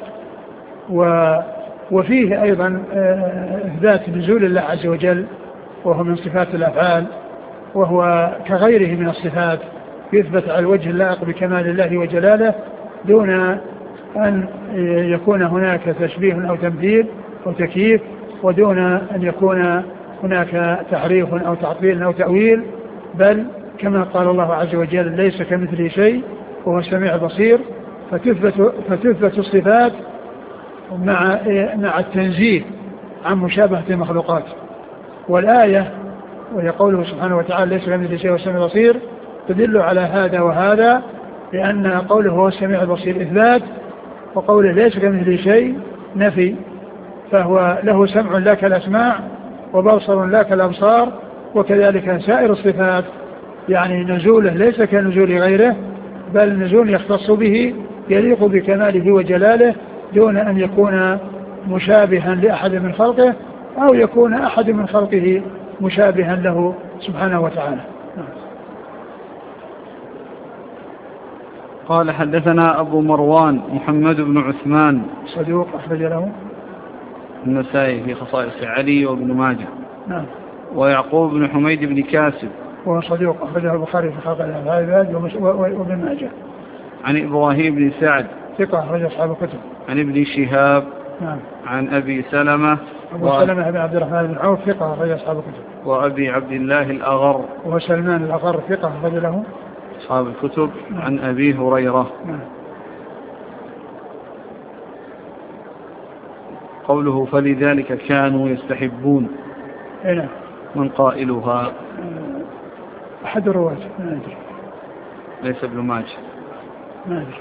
و وفيه أيضا إثبات نزول الله عز وجل وهو من صفات الأفعال وهو كغيره من الصفات يثبت على الوجه اللائق بكمال الله وجلاله دون أن يكون هناك تشبيه أو تمثيل أو تكييف ودون أن يكون هناك تحريف أو تعطيل أو تأويل بل كما قال الله عز وجل ليس كمثله شيء وهو السميع البصير فتثبت, فتثبت الصفات مع, مع التنزيه عن مشابهة المخلوقات. والآية وهي قوله سبحانه وتعالى ليس كمثله شيء وهو السميع البصير تدل على هذا وهذا لأن قوله هو السميع البصير إثبات وقوله ليس كمثله شيء نفي فهو له سمع لا كالأسماع وبصر لا كالأبصار وكذلك سائر الصفات يعني نزوله ليس كنزول غيره بل نزول يختص به يليق بكماله وجلاله دون أن يكون مشابها لأحد من خلقه أو يكون أحد من خلقه مشابها له سبحانه وتعالى. قال حدثنا أبو مروان محمد بن عثمان صدوق أخرج له النسائي في خصائص علي وابن ماجه. نعم. ويعقوب بن حميد بن كاسب وهو صدوق أخرجه البخاري في خلق العباد وابن ماجه. عن إبراهيم بن سعد ثقة أخرج أصحاب الكتب. عن ابن شهاب نعم. عن أبي سلمة أبو و... سلمة بن عبد الرحمن بن عوف ثقة أخرج أصحاب الكتب. وأبي عبد الله الأغر وهو سلمان الأغر ثقة أخرج له أصحاب الكتب. نعم. عن أبي هريرة. نعم. قوله فلذلك كانوا يستحبون هنا من قائلها أحد الرواة ما أدري ليس ابن ماجه ما أدري.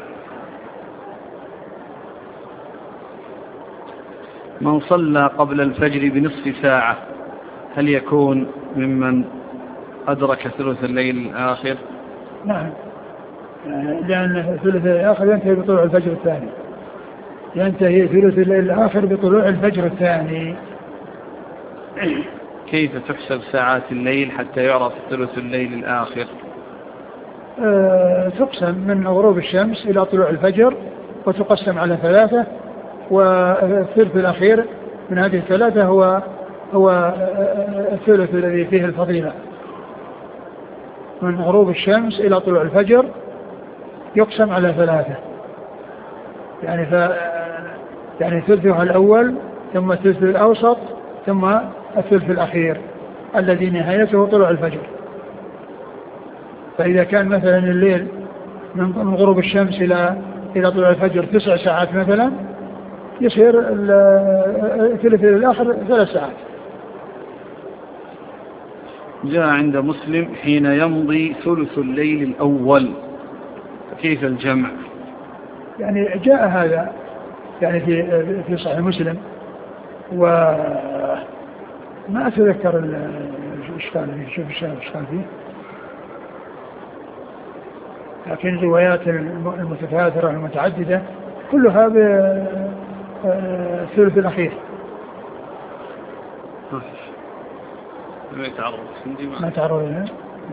من صلى قبل الفجر بنصف ساعة هل يكون ممن أدرك ثلث الليل الآخر؟ نعم لأن ثلث الآخر ينتهي بطلوع الفجر الثاني ينتهي ثلث الليل الآخر بطلوع الفجر الثاني. كيف تحسب ساعات الليل حتى يعرف ثلث الليل الآخر؟ أه تقسم من غروب الشمس إلى طلوع الفجر وتقسم على ثلاثة والثلث الأخير من هذه الثلاثة هو هو الثلث الذي فيه الفضيلة من غروب الشمس إلى طلوع الفجر يقسم على ثلاثة يعني ف يعني ثلثها الأول ثم الثلث الأوسط ثم الثلث الأخير الذي نهايته طلوع الفجر. فإذا كان مثلا الليل من غروب الشمس إلى إلى طلوع الفجر تسع ساعات مثلا يصير الثلث الآخر ثلاث ساعات. جاء عند مسلم حين يمضي ثلث الليل الأول، كيف الجمع؟ يعني جاء هذا يعني في في صحيح مسلم، وما أتذكر الإشكال فيه، شوف الإشكال فيه، لكن الروايات المتكاثرة المتعددة كلها بالثلث الأخير. ما يتعرض ما تعرض لها.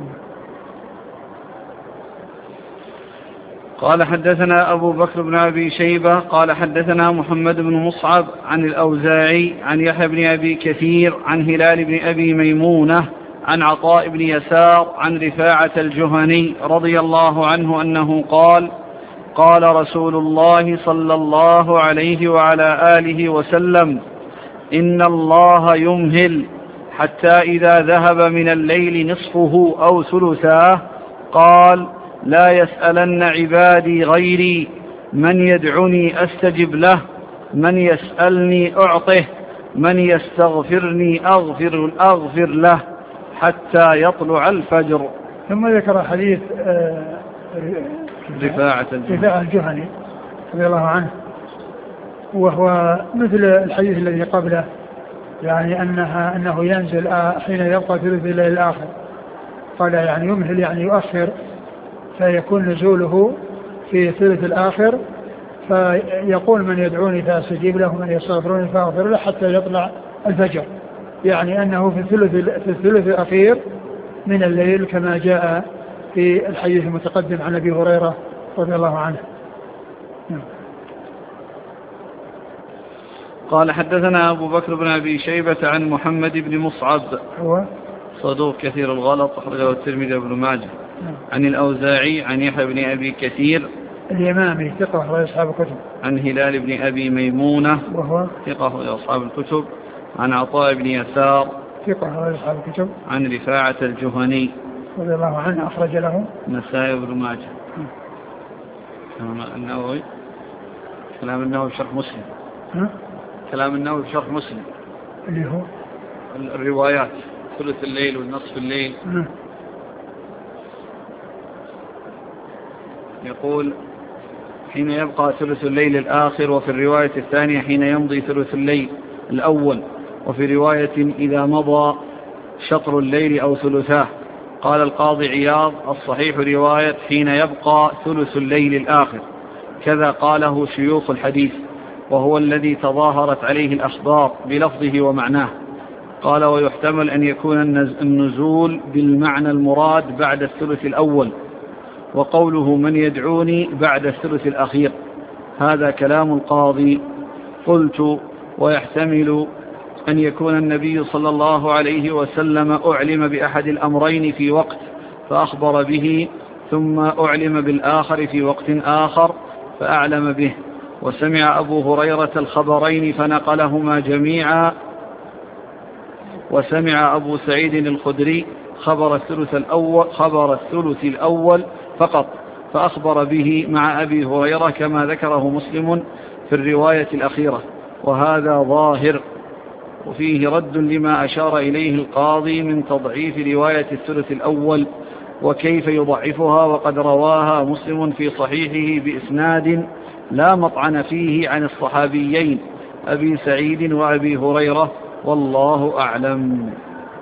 قال حدثنا أبو بكر بن أبي شيبة قال حدثنا محمد بن مصعب عن الأوزاعي عن يحيى بن أبي كثير عن هلال بن أبي ميمونة عن عطاء بن يسار عن رفاعة الجهني رضي الله عنه أنه قال قال رسول الله صلى الله عليه وعلى آله وسلم إن الله يمهل حتى إذا ذهب من الليل نصفه أو ثلثاه قال لا يسألن عبادي غيري من يدعني أستجب له من يسألني أعطه من يستغفرني أغفر, أغفر له حتى يطلع الفجر. ثم ذكر حديث رفاعة الجهني رضي الله عنه، وهو مثل الحديث الذي قبله، يعني أنها أنه ينزل حين يبقى ثلث الليل الآخر، قال يعني يمهل يعني يؤخر، فيكون نزوله في ثلث الآخر، فيقول من يدعوني فأستجيب له من يستغفروني فأغفر له حتى يطلع الفجر، يعني أنه في الثلث, في الثلث الأخير من الليل كما جاء في الحديث المتقدم عن أبي هريرة رضي الله عنه. قال حدثنا أبو بكر بن أبي شيبة عن محمد بن مصعب هو صدوق كثير الغلط أخرجه الترمذي وابن ماجه عن الأوزاعي عن يحيى بن أبي كثير اليمامي ثقة أخرج أصحاب الكتب عن هلال بن أبي ميمونة وهو ثقة أخرج أصحاب الكتب عن عطاء بن يسار ثقة أخرج أصحاب الكتب عن رفاعة الجهني رضي الله عنه أخرج له النسائي وابن ماجه. كلام النووي كلام النووي في شرح مسلم ها؟ كلام النووي في شرح مسلم اللي هو الروايات ثلث الليل والنصف الليل. ها. يقول حين يبقى ثلث الليل الآخر، وفي الرواية الثانية حين يمضي ثلث الليل الأول، وفي رواية إذا مضى شطر الليل أو ثلثاه. قال القاضي عياض الصحيح رواية حين يبقى ثلث الليل الآخر، كذا قاله شيوخ الحديث، وهو الذي تظاهرت عليه الأخبار بلفظه ومعناه. قال ويحتمل أن يكون النزول بالمعنى المراد بعد الثلث الأول، وقوله من يدعوني بعد الثلث الأخير، هذا كلام القاضي. قلت ويحتمل أن يكون النبي صلى الله عليه وسلم أعلم بأحد الأمرين في وقت فأخبر به، ثم أعلم بالآخر في وقت آخر فأعلم به، وسمع أبو هريرة الخبرين فنقلهما جميعا، وسمع أبو سعيد الخدري خبر الثلث الأول, خبر الثلث الأول فقط فأخبر به مع أبي هريرة كما ذكره مسلم في الرواية الأخيرة، وهذا ظاهر. وفيه رد لما أشار إليه القاضي من تضعيف رواية الثلث الأول وكيف يضعفها، وقد رواها مسلم في صحيحه بإسناد لا مطعن فيه عن الصحابيين أبي سعيد وأبي هريرة، والله أعلم.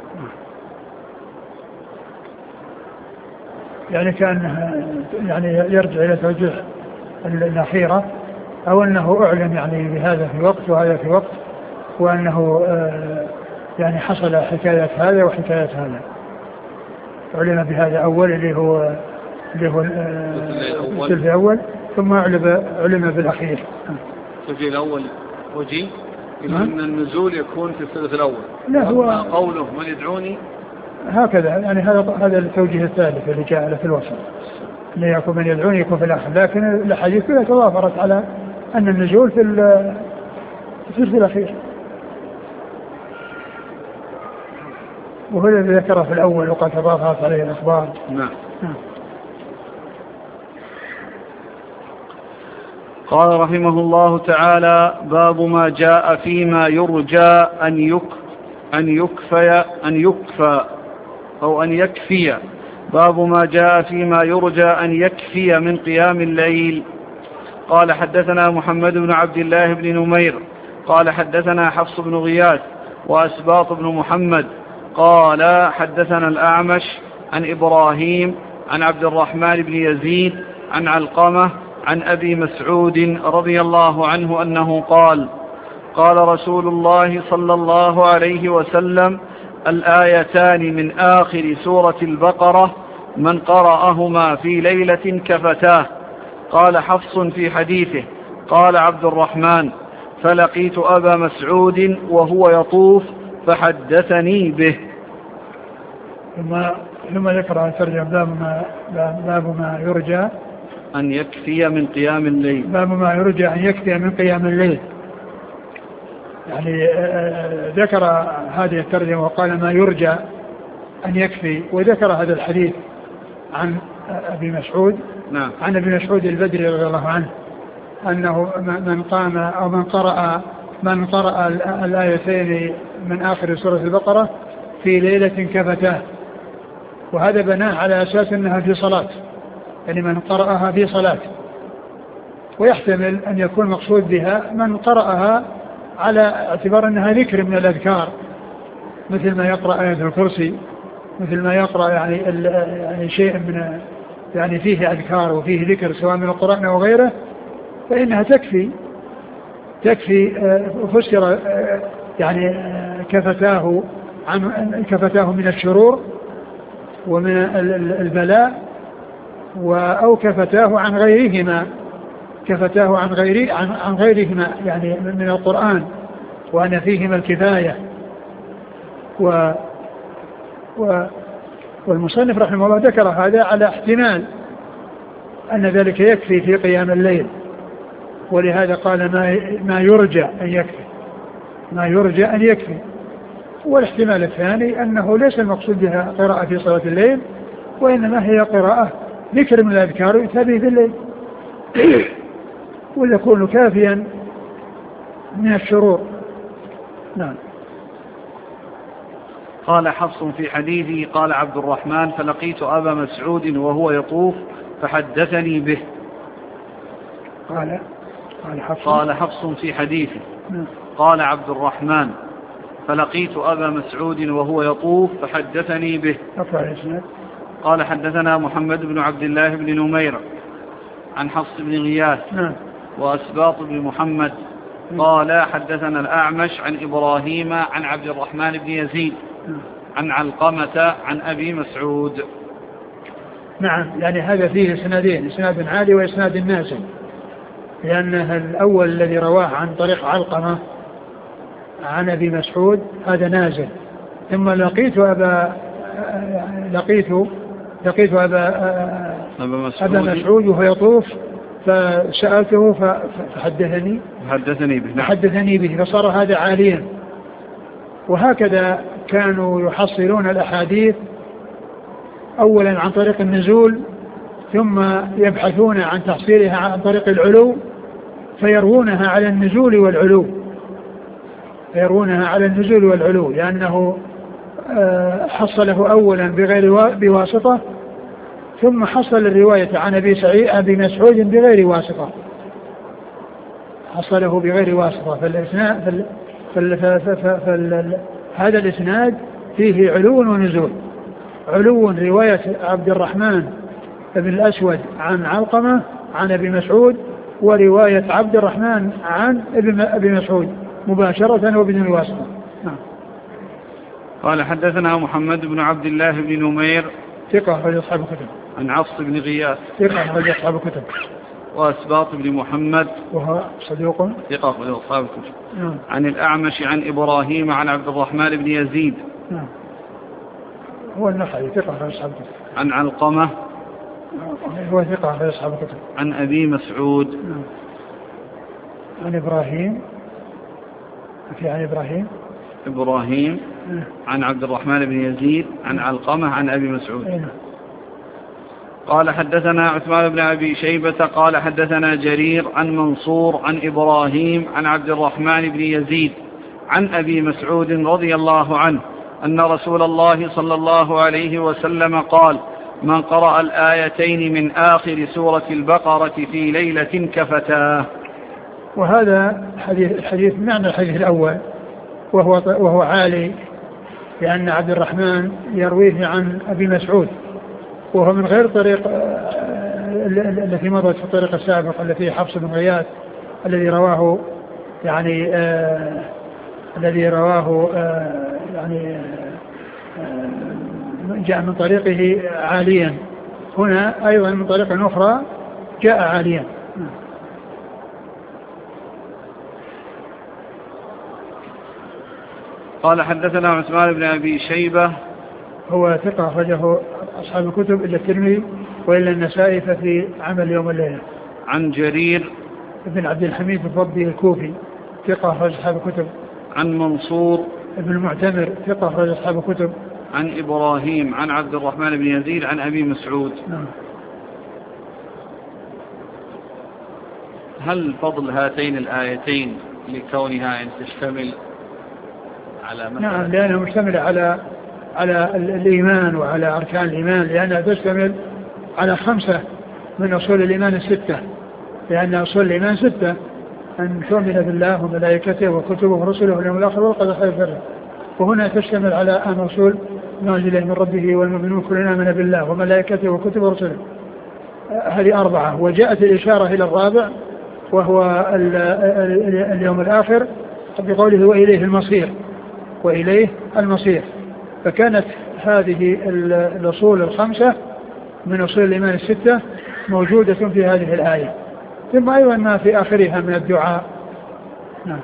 يعني كان يعني يرجع إلى توجيه الأخيرة، أو أنه أعلم يعني بهذا في وقت وهذا في وقت، وأنه يعني حصل حكاية هذا وحكاية هذا، علم بهذا أول اللي هو اللي هو الثلث الأول، ثم علم علم بالأخير. الثلث الأول وجي إلى أن النزول يكون في الثلث الأول. لا هو قوله من يدعوني هكذا، يعني هذا هذا التوجيه الثالث اللي جاء في الوسط، لا يكون من يدعوني يكون في الآخر، لكن الحديث كلها تضافرت على أن النزول في الثلث الأخير، وهو الذي ذكره في الأول وقد تضافرت عليه الأخبار. نعم. نعم. قال رحمه الله تعالى: باب ما جاء فيما يرجى أن يك أن يكفي أن يكفى أو أن يكفي باب ما جاء فيما يرجى أن يكفي من قيام الليل. قال: حدثنا محمد بن عبد الله بن نمير قال: حدثنا حفص بن غياث وأسباط بن محمد قال: حدثنا الأعمش عن إبراهيم عن عبد الرحمن بن يزيد عن علقمة عن أبي مسعود رضي الله عنه أنه قال: قال رسول الله صلى الله عليه وسلم: الآيتان من آخر سورة البقرة من قرأهما في ليلة كفتاه. قال حفص في حديثه: قال عبد الرحمن: فلقيت أبا مسعود وهو يطوف فحدثني به. ثم ثم ذكر ترجم باب ما باب ما يرجى أن يكفي من قيام الليل. باب ما يرجى أن يكفي من قيام الليل. يعني ذكر هذه الترجمة وقال ما يرجى أن يكفي، وذكر هذا الحديث عن أبي مسعود. نعم. عن أبي مسعود البدري رضي الله عنه أنه من قام أو من قرأ من قرأ الآيتين من آخر سورة البقرة في ليلة كفتاه، وهذا بناه على أساس أنها في صلاة، يعني من قرأها في صلاة، ويحتمل أن يكون مقصود بها من قرأها على اعتبار أنها ذكر من الأذكار، مثل ما يقرأ آية الكرسي، مثل ما يقرأ يعني, يعني شيء من يعني فيه أذكار وفيه ذكر سواء من القرآن أو غيره، فإنها تكفي تكفي فسر يعني كفتاه عن كفتاه من الشرور ومن البلاء، أو كفتاه عن غيرهما كفتاه عن غير عن, عن غيرهما يعني من القرآن، وأن فيهما الكفاية. و و والمصنف رحمه الله ذكر هذا على احتمال أن ذلك يكفي في قيام الليل، ولهذا قال ما ما يرجى أن يكفي ما يرجى أن يكفي. والاحتمال الثاني أنه ليس المقصود بها قراءة في صلاة الليل، وإنما هي قراءة ذكر من الأذكار يتبه في الليل ويكون كافيا من الشرور. نعم. قال حفص في حديثه: قال عبد الرحمن: فلقيت أبا مسعود وهو يطوف فحدثني به. قال قال حفص, قال حفص في حديثه: نعم. قال عبد الرحمن: فلقيت أبا مسعود وهو يطوف فحدثني به. قال: حدثنا محمد بن عبد الله بن نمير عن حفص بن غياث نعم. وأسباط بن محمد قال: حدثنا الأعمش عن إبراهيم عن عبد الرحمن بن يزيد عن علقمة عن أبي مسعود. نعم. يعني هذا فيه اسنادين، اسناد عالي واسناد نازل، لأن الأول الذي رواه عن طريق علقمة عن أبي مسعود هذا نازل. ثم لقيت أبا لقيت لقيت أبا أبا مسعود وهو يطوف فسألته فحدثني حدثني به حدثني به فصار هذا عاليا. وهكذا كانوا يحصلون الأحاديث أولا عن طريق النزول، ثم يبحثون عن تحصيلها عن طريق العلو فيروونها على النزول والعلو فيروونها على النزول والعلو لأنه حصله أولا بغير بواسطة، ثم حصل الرواية عن أبي سعيد أبي مسعود بغير واسطة، حصله بغير واسطة. فالإسناد فال فال فال هذا الإسناد فيه علو ونزول. علو رواية عبد الرحمن بن الأسود عن علقمة عن أبي مسعود، ورواية عبد الرحمن عن أبي مسعود مباشرة وبدون الواسطة. قال: حدثنا محمد بن عبد الله بن نمير ثقة أخرج أصحاب الكتب. عن عفص بن غياث ثقة أخرج أصحاب الكتب. وأسباط بن محمد وهو صدوق ثقة أخرج أصحاب الكتب. عن الأعمش عن إبراهيم عن عبد الرحمن بن يزيد نعم. هو النخعي ثقة أخرج أصحاب الكتب. عن علقمة هو ثقة أخرج أصحاب الكتب. عن أبي مسعود نعم. عن إبراهيم في عن إبراهيم إبراهيم عن عبد الرحمن بن يزيد عن علقمة عن أبي مسعود. قال حدثنا عثمان بن أبي شيبة قال حدثنا جرير عن منصور عن إبراهيم عن عبد الرحمن بن يزيد عن أبي مسعود رضي الله عنه أن رسول الله صلى الله عليه وسلم قال: من قرأ الآيتين من آخر سورة البقرة في ليلة كفتاه. وهذا حديث, حديث معنى الحديث الأول، وهو, وهو عالي، لأن عبد الرحمن يرويه عن أبي مسعود، وهو من غير طريق التي مضت في الطريق السابق التي حفص بن غياث الذي رواه يعني آه الذي رواه آه يعني آه جاء من طريقه عاليا. هنا أيضا من طريق أخرى جاء عاليا. قال حدثنا عثمان بن أبي شيبة هو ثقة أخرجه أصحاب الكتب إلا الترمذي وإلا النسائي ففي عمل يوم الليلة. عن جرير بن عبد الحميد الضبي الكوفي ثقة أخرج أصحاب الكتب. عن منصور بن المعتمر ثقة أخرج أصحاب الكتب. عن إبراهيم عن عبد الرحمن بن يزيد عن أبي مسعود. نعم. هل فضل هاتين الآيتين لكونها أن تشتمل على مثلا؟ نعم، لأنها مشتملة على على الإيمان وعلى أركان الإيمان، لأنها تشتمل على خمسة من أصول الإيمان الستة، لأن أصول الإيمان ستة: أن تؤمن بالله وملائكته وكتبه ورسله واليوم الآخر والقدر خير وشر. وهنا تشتمل على أن أصول ما أنزل من ربه والمؤمنون كلنا آمن بالله وملائكته وكتبه ورسله. هذه أربعة، وجاءت الإشارة إلى الرابع وهو اليوم الآخر بقوله وإليه المصير، وإليه المصير. فكانت هذه الأصول الخمسة من أصول الإيمان الستة موجودة في هذه الآية، ثم أيضا ما في آخرها من الدعاء. نعم.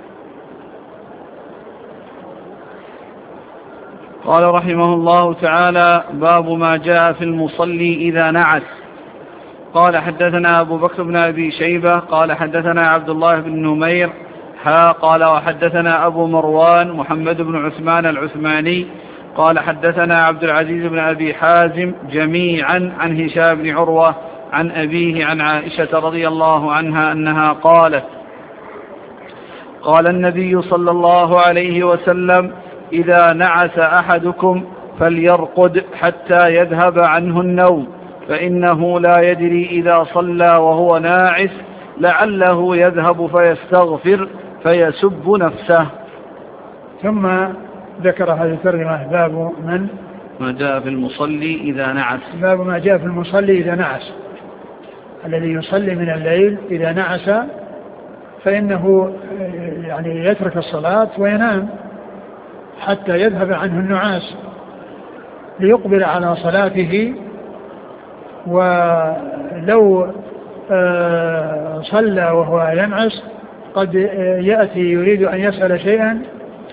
قال رحمه الله تعالى: باب ما جاء في المصلي إذا نعس. قال حدثنا أبو بكر بن أبي شيبة قال حدثنا عبد الله بن نمير ها قال وحدثنا أبو مروان محمد بن عثمان العثماني قال حدثنا عبد العزيز بن أبي حازم جميعا عن هشام بن عروة عن أبيه عن عائشة رضي الله عنها أنها قالت: قال النبي صلى الله عليه وسلم: إذا نعس أحدكم فليرقد حتى يذهب عنه النوم، فإنه لا يدري إذا صلى وهو ناعس لعله يذهب فيستغفر فيسب نفسه. ثم ذكر هذه الترجمة: باب من ما جاء في المصلي إذا نعس. باب ما جاء في المصلي إذا نعس، الذي يصلي من الليل إذا نعس فإنه يعني يترك الصلاة وينام حتى يذهب عنه النعاس ليقبل على صلاته. ولو صلى وهو ينعس قد يأتي يريد أن يسأل شيئا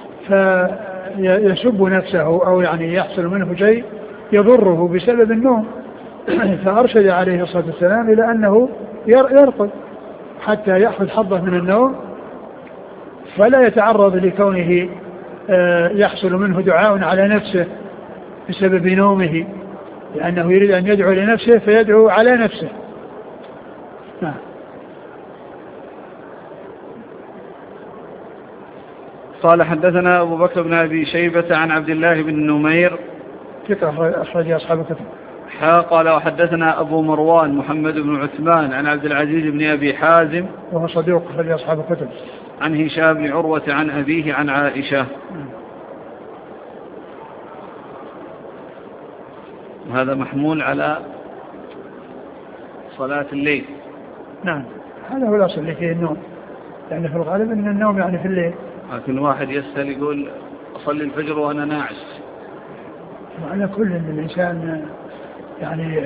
فيسب نفسه أو يعني يحصل منه شيء يضره بسبب النوم، فأرشد عليه الصلاة والسلام إلى أنه يرقد حتى يأخذ حظه من النوم، فلا يتعرض لكونه يحصل منه دعاء على نفسه بسبب نومه، لأنه يريد أن يدعو لنفسه فيدعو على نفسه. نعم. قال حدثنا أبو بكر بن أبي شيبة عن عبد الله بن نمير ثقة أخرج أصحاب الكتب. حا قال وحدثنا أبو مروان محمد بن عثمان عن عبد العزيز بن أبي حازم وهو صديق أخرج أصحاب الكتب. عن هشام بن عروة عن أبيه عن عائشة. وهذا محمول على صلاة الليل. نعم، هذا هو الأصل اللي فيه النوم، لأن في الغالب أن النوم يعني في الليل. لكن واحد يسأل يقول أصلي الفجر وأنا ناعس. وعلى كل أن الإنسان يعني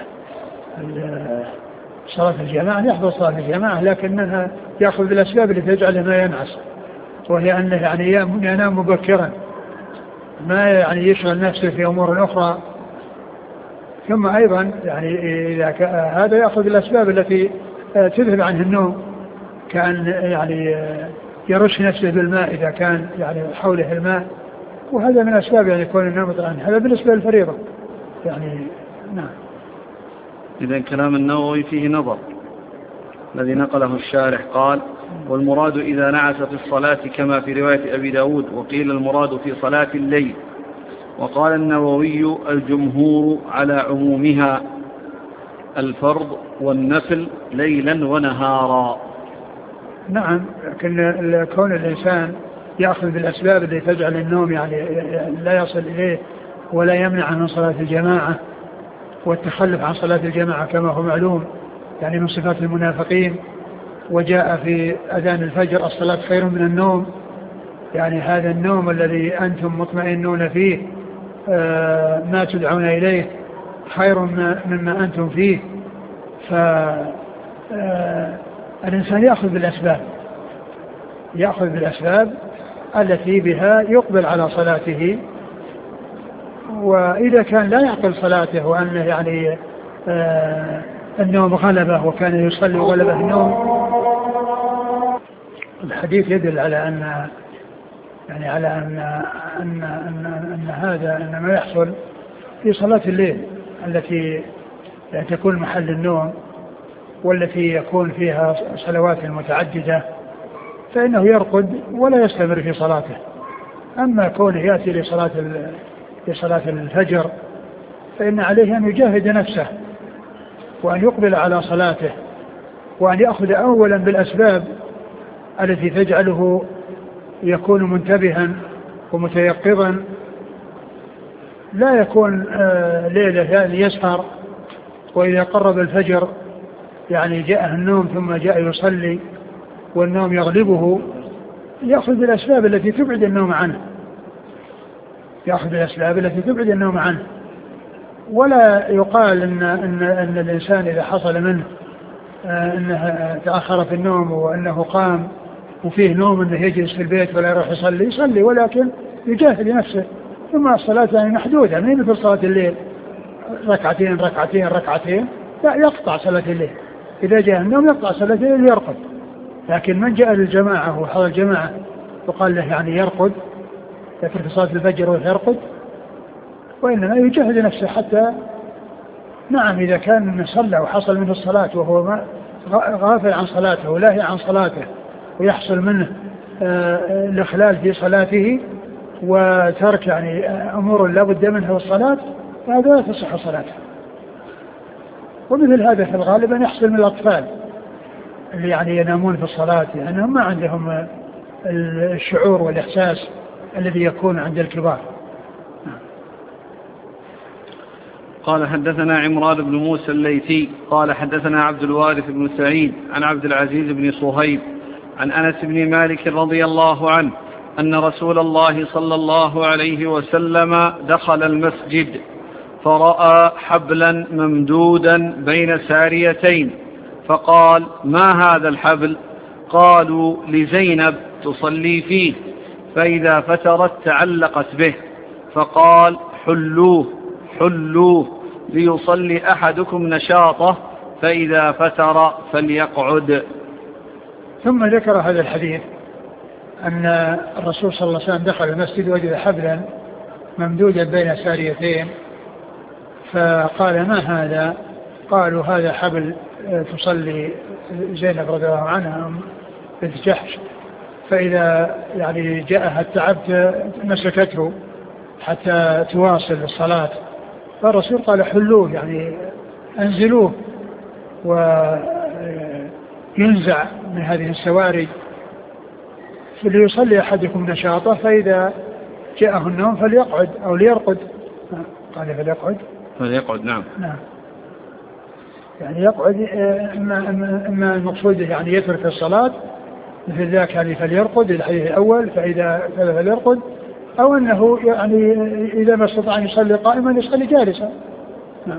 صلاة الجماعة يحضر صلاة الجماعة، لكنها يأخذ بالأسباب اللي تجعله ما ينعس، وهي أنه يعني ينام مبكرا، ما يعني يشغل نفسه في أمور أخرى. ثم أيضا يعني إذا هذا يأخذ الأسباب التي تذهب عنه النوم، كان يعني يرش نفسه بالماء إذا كان يعني حوله الماء، وهذا من أسباب يعني يكون النوم عنه. هذا بالنسبة للفريضة يعني. نعم. إذن كلام النووي فيه نظر الذي نقله الشارح. قال والمراد إذا نعس في الصلاة كما في رواية أبي داود، وقيل المراد في صلاة الليل. وقال النووي الجمهور على عمومها الفرض والنفل ليلا ونهارا. نعم، لكن كون الإنسان يأخذ بالأسباب التي تجعل النوم يعني لا يصل إليه ولا يمنع من صلاة الجماعة، والتخلف عن صلاة الجماعة كما هو معلوم يعني من صفات المنافقين. وجاء في أذان الفجر الصلاة خير من النوم، يعني هذا النوم الذي أنتم مطمئنون فيه آه ما تدعون إليه خير مما أنتم فيه. فالإنسان يأخذ بالأسباب يأخذ بالأسباب التي بها يقبل على صلاته. وإذا كان لا يعقل صلاته وأنه يعني آه النوم غلبه وكان يصلي وغلبه النوم، الحديث يدل على أن يعني على أن أن أن, أن هذا إنما يحصل في صلاة الليل التي تكون محل النوم والتي يكون فيها صلوات متعددة، فإنه يرقد ولا يستمر في صلاته. أما كونه يأتي لصلاة لصلاة الفجر فإن عليه أن يجاهد نفسه وأن يقبل على صلاته وأن يأخذ أولا بالأسباب التي تجعله يكون منتبها ومتيقظا، لا يكون ليلة يعني يسهر وإذا قرب الفجر يعني جاءه النوم ثم جاء يصلي والنوم يغلبه. يأخذ بالأسباب التي تبعد النوم عنه يأخذ بالأسباب التي تبعد النوم عنه ولا يقال إن, إن, إن الإنسان إذا حصل منه أنه تأخر في النوم وأنه قام وفيه نوم أنه يجلس في البيت ولا يروح يصلي يصلي ولكن يجاهد نفسه. ثم الصلاة يعني محدودة، ما مثل صلاة الليل ركعتين ركعتين ركعتين، لا، يقطع صلاة الليل. إذا جاء النوم يقطع صلاة الليل ويرقد. لكن من جاء للجماعة وحضر الجماعة وقال له يعني يرقد يترك صلاة الفجر ويرقد، وإنما يجاهد نفسه حتى نعم إذا كان صلى وحصل منه الصلاة وهو غافل عن صلاته ولاهي عن صلاته ويحصل منه آه الإخلال في صلاته وترك يعني أمور لا بد منها والصلاة، فهذا لا تصح صلاته. ومثل هذا في الغالب أن يحصل من الأطفال اللي يعني ينامون في الصلاة، يعني هم ما عندهم الشعور والإحساس الذي يكون عند الكبار. قال حدثنا عمران بن موسى الليثي قال حدثنا عبد الوارث بن سعيد عن عبد العزيز بن صهيب عن أنس بن مالك رضي الله عنه أن رسول الله صلى الله عليه وسلم دخل المسجد فرأى حبلا ممدودا بين ساريتين فقال: ما هذا الحبل؟ قالوا: لزينب تصلي فيه، فإذا فترت تعلقت به. فقال: حلوه حلوه ليصلي أحدكم نشاطه، فإذا فتر فليقعد. ثم ذكر هذا الحديث أن الرسول صلى الله عليه وسلم دخل المسجد وجد حبلا ممدودا بين ساريتين فقال: ما هذا؟ قالوا: هذا حبل تصلي زينب رضي الله عنها بنت جحش، فإذا يعني جاءها التعب مسكته حتى تواصل الصلاة. فالرسول قال: حلوه، يعني أنزلوه وينزع من هذه السواري فليصلي أحدكم نشاطه، فإذا جاءه النوم فليقعد أو ليرقد. قال: فليقعد فليقعد نعم نعم يعني يقعد، إما, إما المقصود يعني يترك الصلاة مثل ذاك يعني فليرقد الحديث الأول، فإذا فليرقد، أو أنه يعني إذا ما استطاع أن يصلي قائما يصلي جالسا. نعم.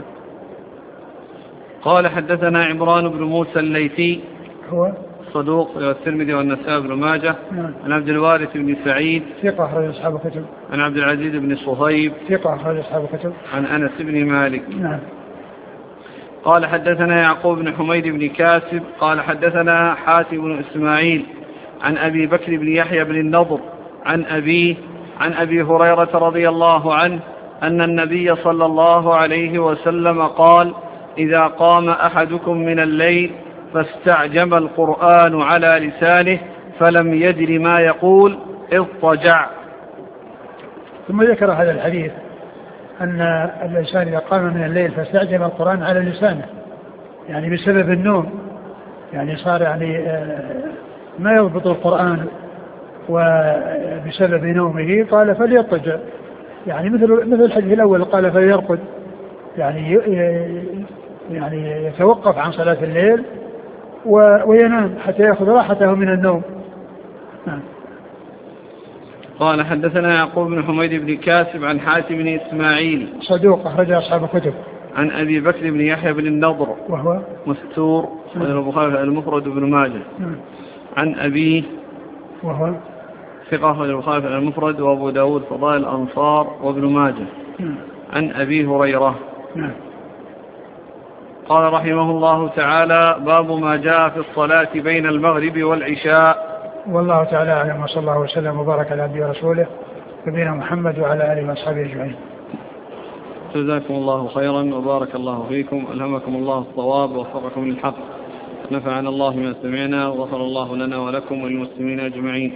قال حدثنا عمران بن موسى الليثي هو صدوق والترمذي والنسائي بن ماجه. نعم. عن عبد الوارث بن سعيد ثقة أخرج أصحاب الكتب. عن عبد العزيز بن صهيب ثقة أخرج أصحاب الكتب. عن أنس بن مالك. نعم. قال حدثنا يعقوب بن حميد بن كاسب قال حدثنا حاتم بن إسماعيل عن أبي بكر بن يحيى بن النضر عن أبيه عن أبي هريرة رضي الله عنه أن النبي صلى الله عليه وسلم قال: إذا قام أحدكم من الليل فاستعجب القرآن على لسانه فلم يدر ما يقول اضطجع. ثم ذكر هذا الحديث أن الإنسان إذا قام من الليل فاستعجب القرآن على لسانه يعني بسبب النوم، يعني صار يعني ما يضبط القرآن وبسبب نومه قال فليضطجع، يعني مثل مثل الحديث الأول قال فليرقد، يعني يعني يتوقف عن صلاة الليل وينام حتى يأخذ راحته من النوم. نعم. قال حدثنا يعقوب بن حميد بن كاسب عن حاتم بن إسماعيل صدوق أخرج أصحاب الكتب. عن أبي بكر بن يحيى بن النضر وهو مستور البخاري المفرد بن ماجه. عن أبيه وهو ثقة البخاري المفرد وأبو داود فضائل الأنصار وابن ماجه. عن أبي هريرة. قال رحمه الله تعالى باب ما جاء في الصلاة بين المغرب والعشاء. والله تعالى أعلم وصلى الله وسلم وبارك على عبده ورسوله نبينا محمد وعلى آله وأصحابه أجمعين. جزاكم الله خيرا وبارك الله فيكم، ألهمكم الله الصواب ووفقكم للحق، نفعنا الله بما سمعنا وغفر الله لنا ولكم وللمسلمين أجمعين.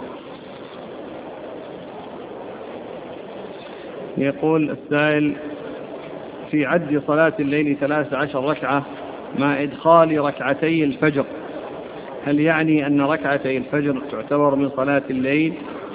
يقول السائل في عد صلاة الليل ثلاث عشر ركعة مع إدخال ركعتي الفجر، هل يعني أن ركعتي الفجر تعتبر من صلاة الليل؟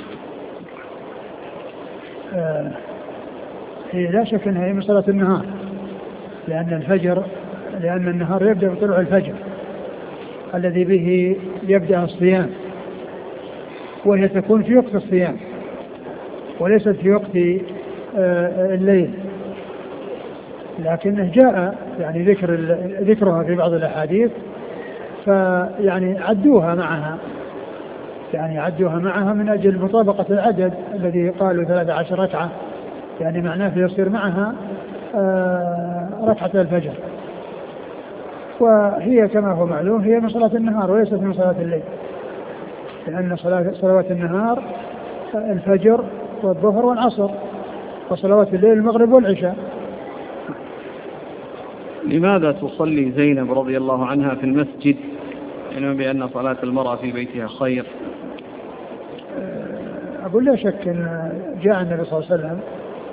آه هي لا شك أنها هي من صلاة النهار، لأن الفجر لأن النهار يبدأ بطلوع الفجر الذي به يبدأ الصيام، وهي تكون في وقت الصيام وليست في وقت آه الليل، لكنه جاء يعني ذكر ذكرها في بعض الأحاديث فيعني عدوها معها يعني عدوها معها من أجل مطابقة العدد الذي قالوا ثلاثة عشر ركعة، يعني معناه فيصير معها آه ركعة الفجر، وهي كما هو معلوم هي من صلاة النهار وليست من صلاة الليل، لأن صلاة صلوات النهار الفجر والظهر والعصر، وصلوات الليل المغرب والعشاء. لماذا تصلي زينب رضي الله عنها في المسجد علما بأن صلاة المرأة في بيتها خير؟ أقول لا شك أن جاء النبي صلى الله عليه وسلم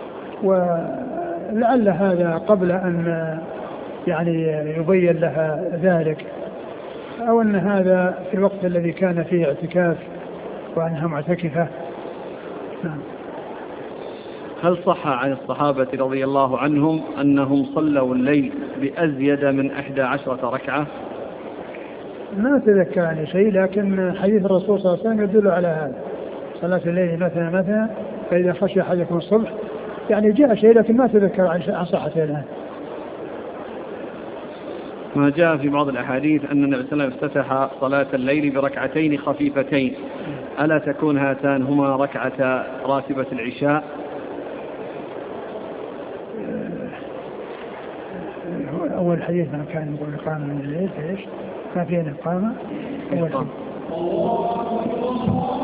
ولعل هذا قبل أن يعني يبين لها ذلك، أو أن هذا في الوقت الذي كان فيه اعتكاف وأنها معتكفة. نعم. هل صح عن الصحابة رضي الله عنهم أنهم صلوا الليل بأزيد من إحدى عشرة ركعة؟ ما أتذكر عن شيء، لكن حديث الرسول صلى الله عليه وسلم يدل على هذا، صلاة الليل مثلا مثلا فإذا خشي أحدكم الصبح، يعني جاء شيء لكن ما أتذكر عن صحته الآن. ما جاء في بعض الأحاديث أن النبي صلى الله عليه وسلم افتتح صلاة الليل بركعتين خفيفتين، ألا تكون هاتان هما ركعة راتبة العشاء؟ أول حديث ما كان يقول إقامة من الليل فإيش؟ ما فيه إقامة. أول